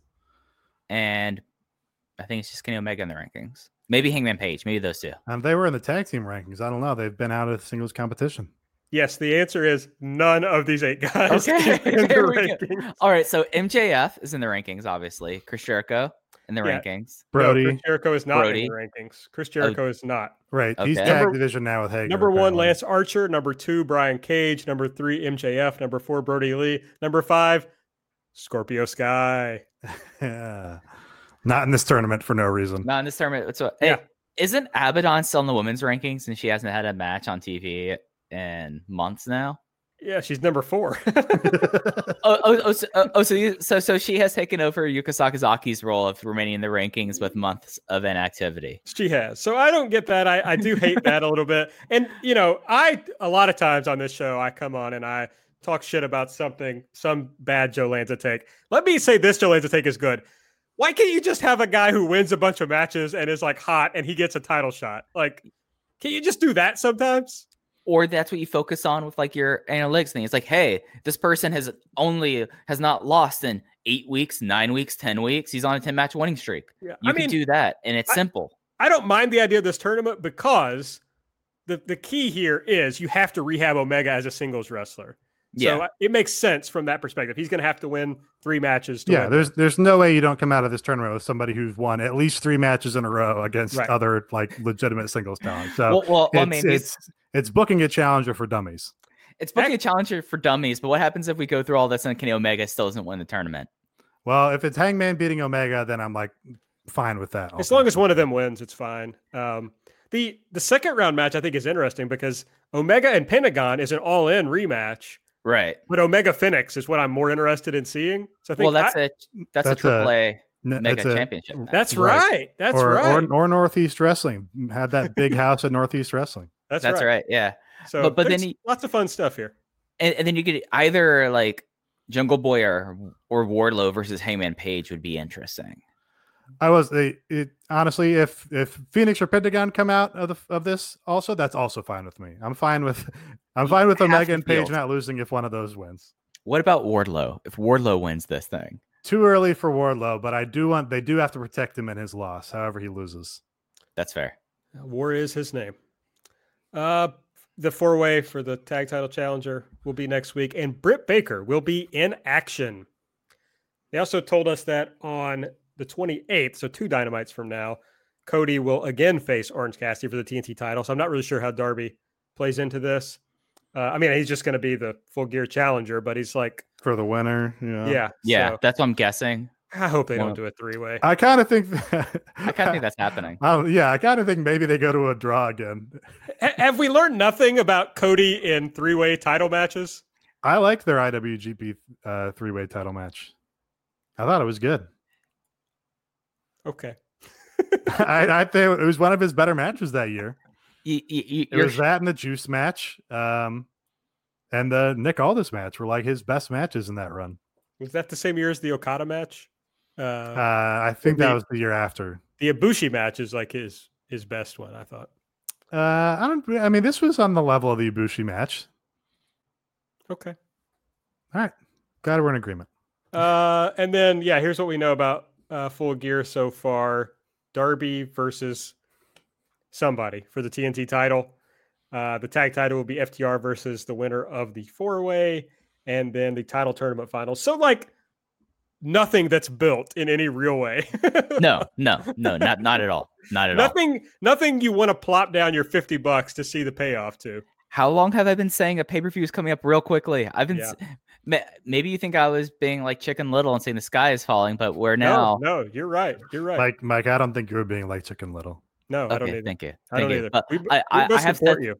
and I think it's just Kenny Omega in the rankings. Maybe Hangman Page. Maybe those two. Um, they were in the tag team rankings. I don't know. They've been out of singles competition. Yes, the answer is none of these eight guys. Okay, in the there we go. rankings. All right, so M J F is in the rankings, obviously. Chris Jericho in the Yeah. rankings. Brody, No, Chris Jericho is not Brody. in the rankings. Chris Jericho is not. right? He's Okay. tag Number- division now with Hager. Number one, apparently. Lance Archer. Number two, Brian Cage. Number three, M J F. Number four, Brody Lee. Number five, Scorpio Sky. Yeah. Not in this tournament for no reason. Not in this tournament. So, Yeah. hey, isn't Abaddon still in the women's rankings, and she hasn't had a match on T V in months now? Yeah, she's number four. oh, oh, oh, so, oh, so, you, so, so she has taken over Yuka Sakazaki's role of remaining in the rankings with months of inactivity. She has. So I don't get that. I, I do hate that a little bit. And, you know, I, a lot of times on this show, I come on and I talk shit about something, some bad Joe Lanza take. Let me say this Joe Lanza take is good. Why can't you just have a guy who wins a bunch of matches and is like hot and he gets a title shot? Like, can you just do that sometimes? Or that's what you focus on with like your analytics thing. It's like, hey, this person has only has not lost in eight weeks, nine weeks, ten weeks. He's on a ten match winning streak. Yeah, You I can mean, do that, and it's I- simple. I don't mind the idea of this tournament because the, the key here is you have to rehab Omega as a singles wrestler. So Yeah. uh, it makes sense from that perspective. He's going to have to win three matches. To Yeah, win. there's there's no way you don't come out of this tournament with somebody who's won at least three matches in a row against Right. other like legitimate singles talent. So Well, well, well I it's, mean, it's it's booking a challenger for dummies. It's booking a challenger for dummies, but what happens if we go through all this and Kenny Omega still doesn't win the tournament? Well, if it's Hangman beating Omega, then I'm like fine with that. As long as one of them wins, it's fine. Um, the the second round match I think is interesting because Omega and Pentagon is an all in rematch, Right. but Omega Phoenix is what I'm more interested in seeing. So I think Well, that's I- a that's, that's a- a triple A N- mega it's a- championship. match. that's Right. right. That's or, right. or or Northeast Wrestling had that big house at Northeast Wrestling. that's That's right. right. Yeah. So, But- but then there's he- lots of fun stuff here. And, and then you could either like Jungle Boy or, or Wardlow versus Hangman Page would be interesting. I was it, it honestly, if if Phoenix or Pentagon come out of the, of this, also that's also fine with me. I'm fine with I'm fine with Half Omega the and Page field. not losing if one of those wins. What about Wardlow? If Wardlow wins this thing, Too early for Wardlow, but I do want they do have to protect him in his loss, however he loses. that's fair. War is his name. Uh, the four way for the tag title challenger will be next week, and Britt Baker will be in action. They also told us that on the twenty-eighth, so two Dynamites from now, Cody will again face Orange Cassidy for the T N T title. So I'm not really sure how Darby plays into this. Uh, I mean, he's just going to be the Full Gear challenger, but he's like, For the winner, you know. yeah, Yeah, so that's what I'm guessing. I hope they Well, don't do a three way. I kind of think that, I kind of think that's happening. Oh, yeah, I kind of think maybe they go to a draw again. Have we learned nothing about Cody in three way title matches? I liked their I W G P uh, three-way title match. I thought it was good. Okay. I, I think it was one of his better matches that year. You, you, you, It you're was that and the Juice match, um, and the Nick Aldis match were like his best matches in that run. Was that the same year as the Okada match? Uh, Uh, I think that the- was the year after. the Ibushi match is like his his best one, I thought. Uh, I don't. I mean, this was on the level of the Ibushi match. Okay. All right, glad we're in agreement. Uh, and then yeah, here's what we know about uh, Full Gear so far: Darby versus somebody for the T N T title. Uh, the tag title will be F T R versus the winner of the four way, and then the title tournament finals. So like nothing that's built in any real way. no, no, no, not not at all, not at all. nothing, nothing you want to plop down your fifty bucks to see the payoff to. How long have I been saying a pay per view is coming up real quickly? I've been. Yeah. s- ma- Maybe you think I was being like Chicken Little and saying the sky is falling, but we're now. No, no, you're right. You're right. Mike, Mike, I don't think you were being like Chicken Little. no, I don't Okay, either. thank you. I don't Thank you. either. But we, I, we I, I both have support said, you.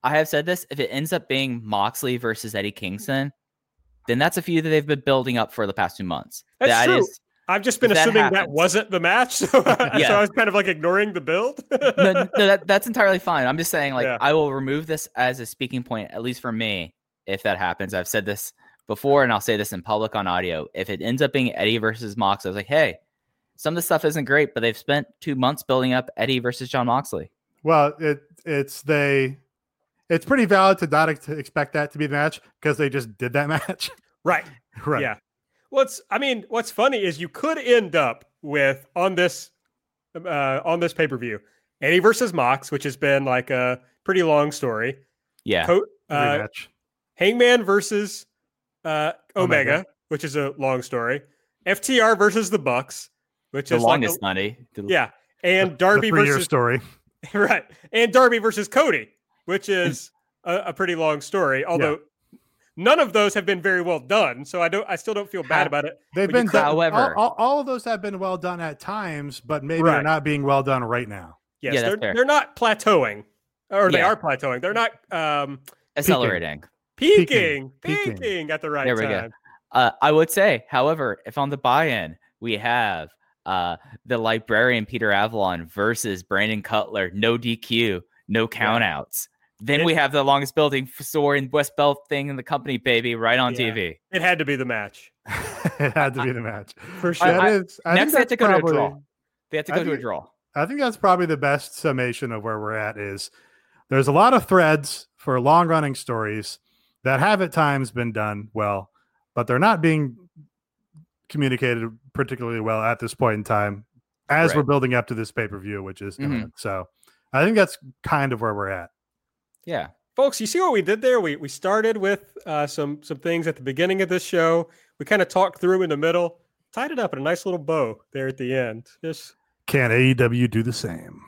I have said this. If it ends up being Moxley versus Eddie Kingston, then that's a feud that they've been building up for the past two months. That's That true. is- I've just been if that assuming that, happens- wasn't the match, so, Yeah. so I was kind of like ignoring the build. no, no that, that's entirely fine. I'm just saying, like, Yeah. I will remove this as a speaking point, at least for me, if that happens. I've said this before, and I'll say this in public on audio. If it ends up being Eddie versus Mox, I was like, hey, some of the stuff isn't great, but they've spent two months building up Eddie versus John Moxley. Well, it it's they. It's pretty valid to not ex- expect that to be the match because they just did that match. Right. Right. Yeah. What's I mean, what's funny is you could end up with on this uh, on this pay per view, Eddie versus Mox, which has been like a pretty long story. Yeah. Co- uh, Rematch. Hangman versus uh, Omega, Omega. which is a long story. F T R versus the Bucks, which the is longest like money. a, yeah, and The Darby three-year versus story. right, and Darby versus Cody, which is a, a pretty long story. Although none of those have been very well done, so I don't. I still don't feel bad How- about it. They've But you been could- done, However- all, all, all of those have been well done at times, but maybe they're Right. not being well done right now. Yes, Yeah, that's they're fair. they're not plateauing, or they Yeah. are plateauing. They're not um, Accelerating. peaking, Peaking. peaking, at the right There we go. time. Uh, I would say, however, if on the buy-in we have uh, the librarian Peter Avalon versus Brandon Cutler, no D Q, no countouts, then It- we have the longest building story in West Belt thing in the company, baby, right on Yeah. T V. It had to be the match It had to be the match. for sure. That I- is- I Next, think they have to that's go to a probably- draw. They have to I go to a think- draw. I think that's probably the best summation of where we're at is there's a lot of threads for long running stories that have at times been done well, but they're not being communicated particularly well at this point in time as Right. we're building up to this pay-per-view, which is Mhm. imminent. So I think that's kind of where we're at. Yeah. Folks, you see what we did there? We we started with uh, some some things at the beginning of this show. We kind of talked through them in the middle, tied it up in a nice little bow there at the end. Just Can A E W do the same?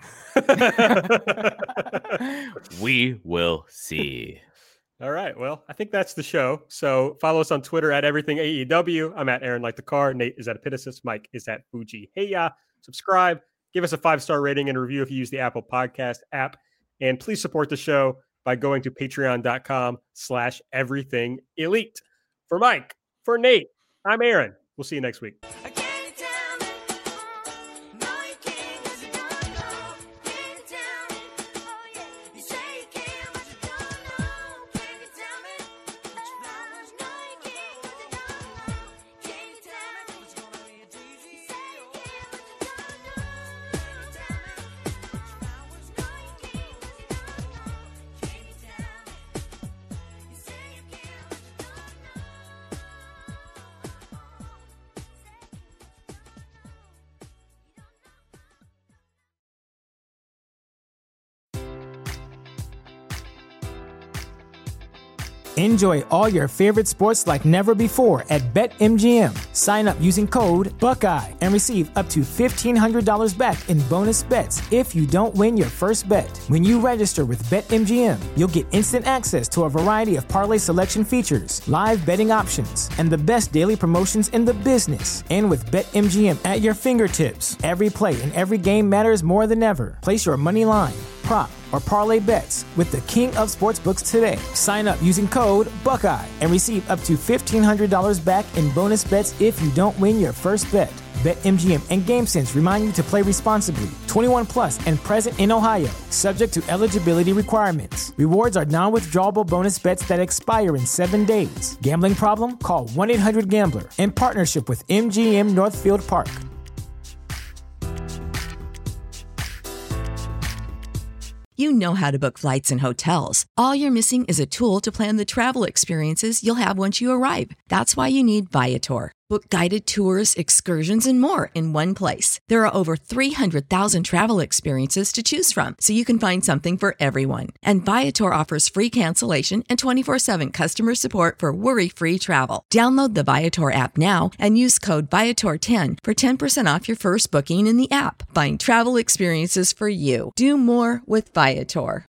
We will see. All right. Well, I think that's the show. So follow us on Twitter at everything A E W. I'm at Aaron Like the Car. Nate is at Epitasis. Mike is at Fuji. Hey, yeah. Subscribe. Give us a five star rating and review if you use the Apple Podcast app. And please support the show by going to patreon.com slash everything elite. For Mike, for Nate, I'm Aaron. We'll see you next week. Enjoy all your favorite sports like never before at BetMGM. Sign up using code Buckeye and receive up to fifteen hundred dollars back in bonus bets if you don't win your first bet. When you register with BetMGM, you'll get instant access to a variety of parlay selection features, live betting options, and the best daily promotions in the business. And with BetMGM at your fingertips, every play and every game matters more than ever. Place your money line, prop, or parlay bets with the king of sportsbooks today. Sign up using code Buckeye and receive up to fifteen hundred dollars back in bonus bets if you don't win your first bet. BetMGM and GameSense remind you to play responsibly. twenty-one plus and present in Ohio, subject to eligibility requirements. Rewards are non-withdrawable bonus bets that expire in seven days. Gambling problem? Call one eight hundred gambler in partnership with M G M Northfield Park. You know how to book flights and hotels. All you're missing is a tool to plan the travel experiences you'll have once you arrive. That's why you need Viator. Book guided tours, excursions, and more in one place. There are over three hundred thousand travel experiences to choose from, so you can find something for everyone. And Viator offers free cancellation and twenty-four seven customer support for worry-free travel. Download the Viator app now and use code Viator ten for ten percent off your first booking in the app. Find travel experiences for you. Do more with Viator.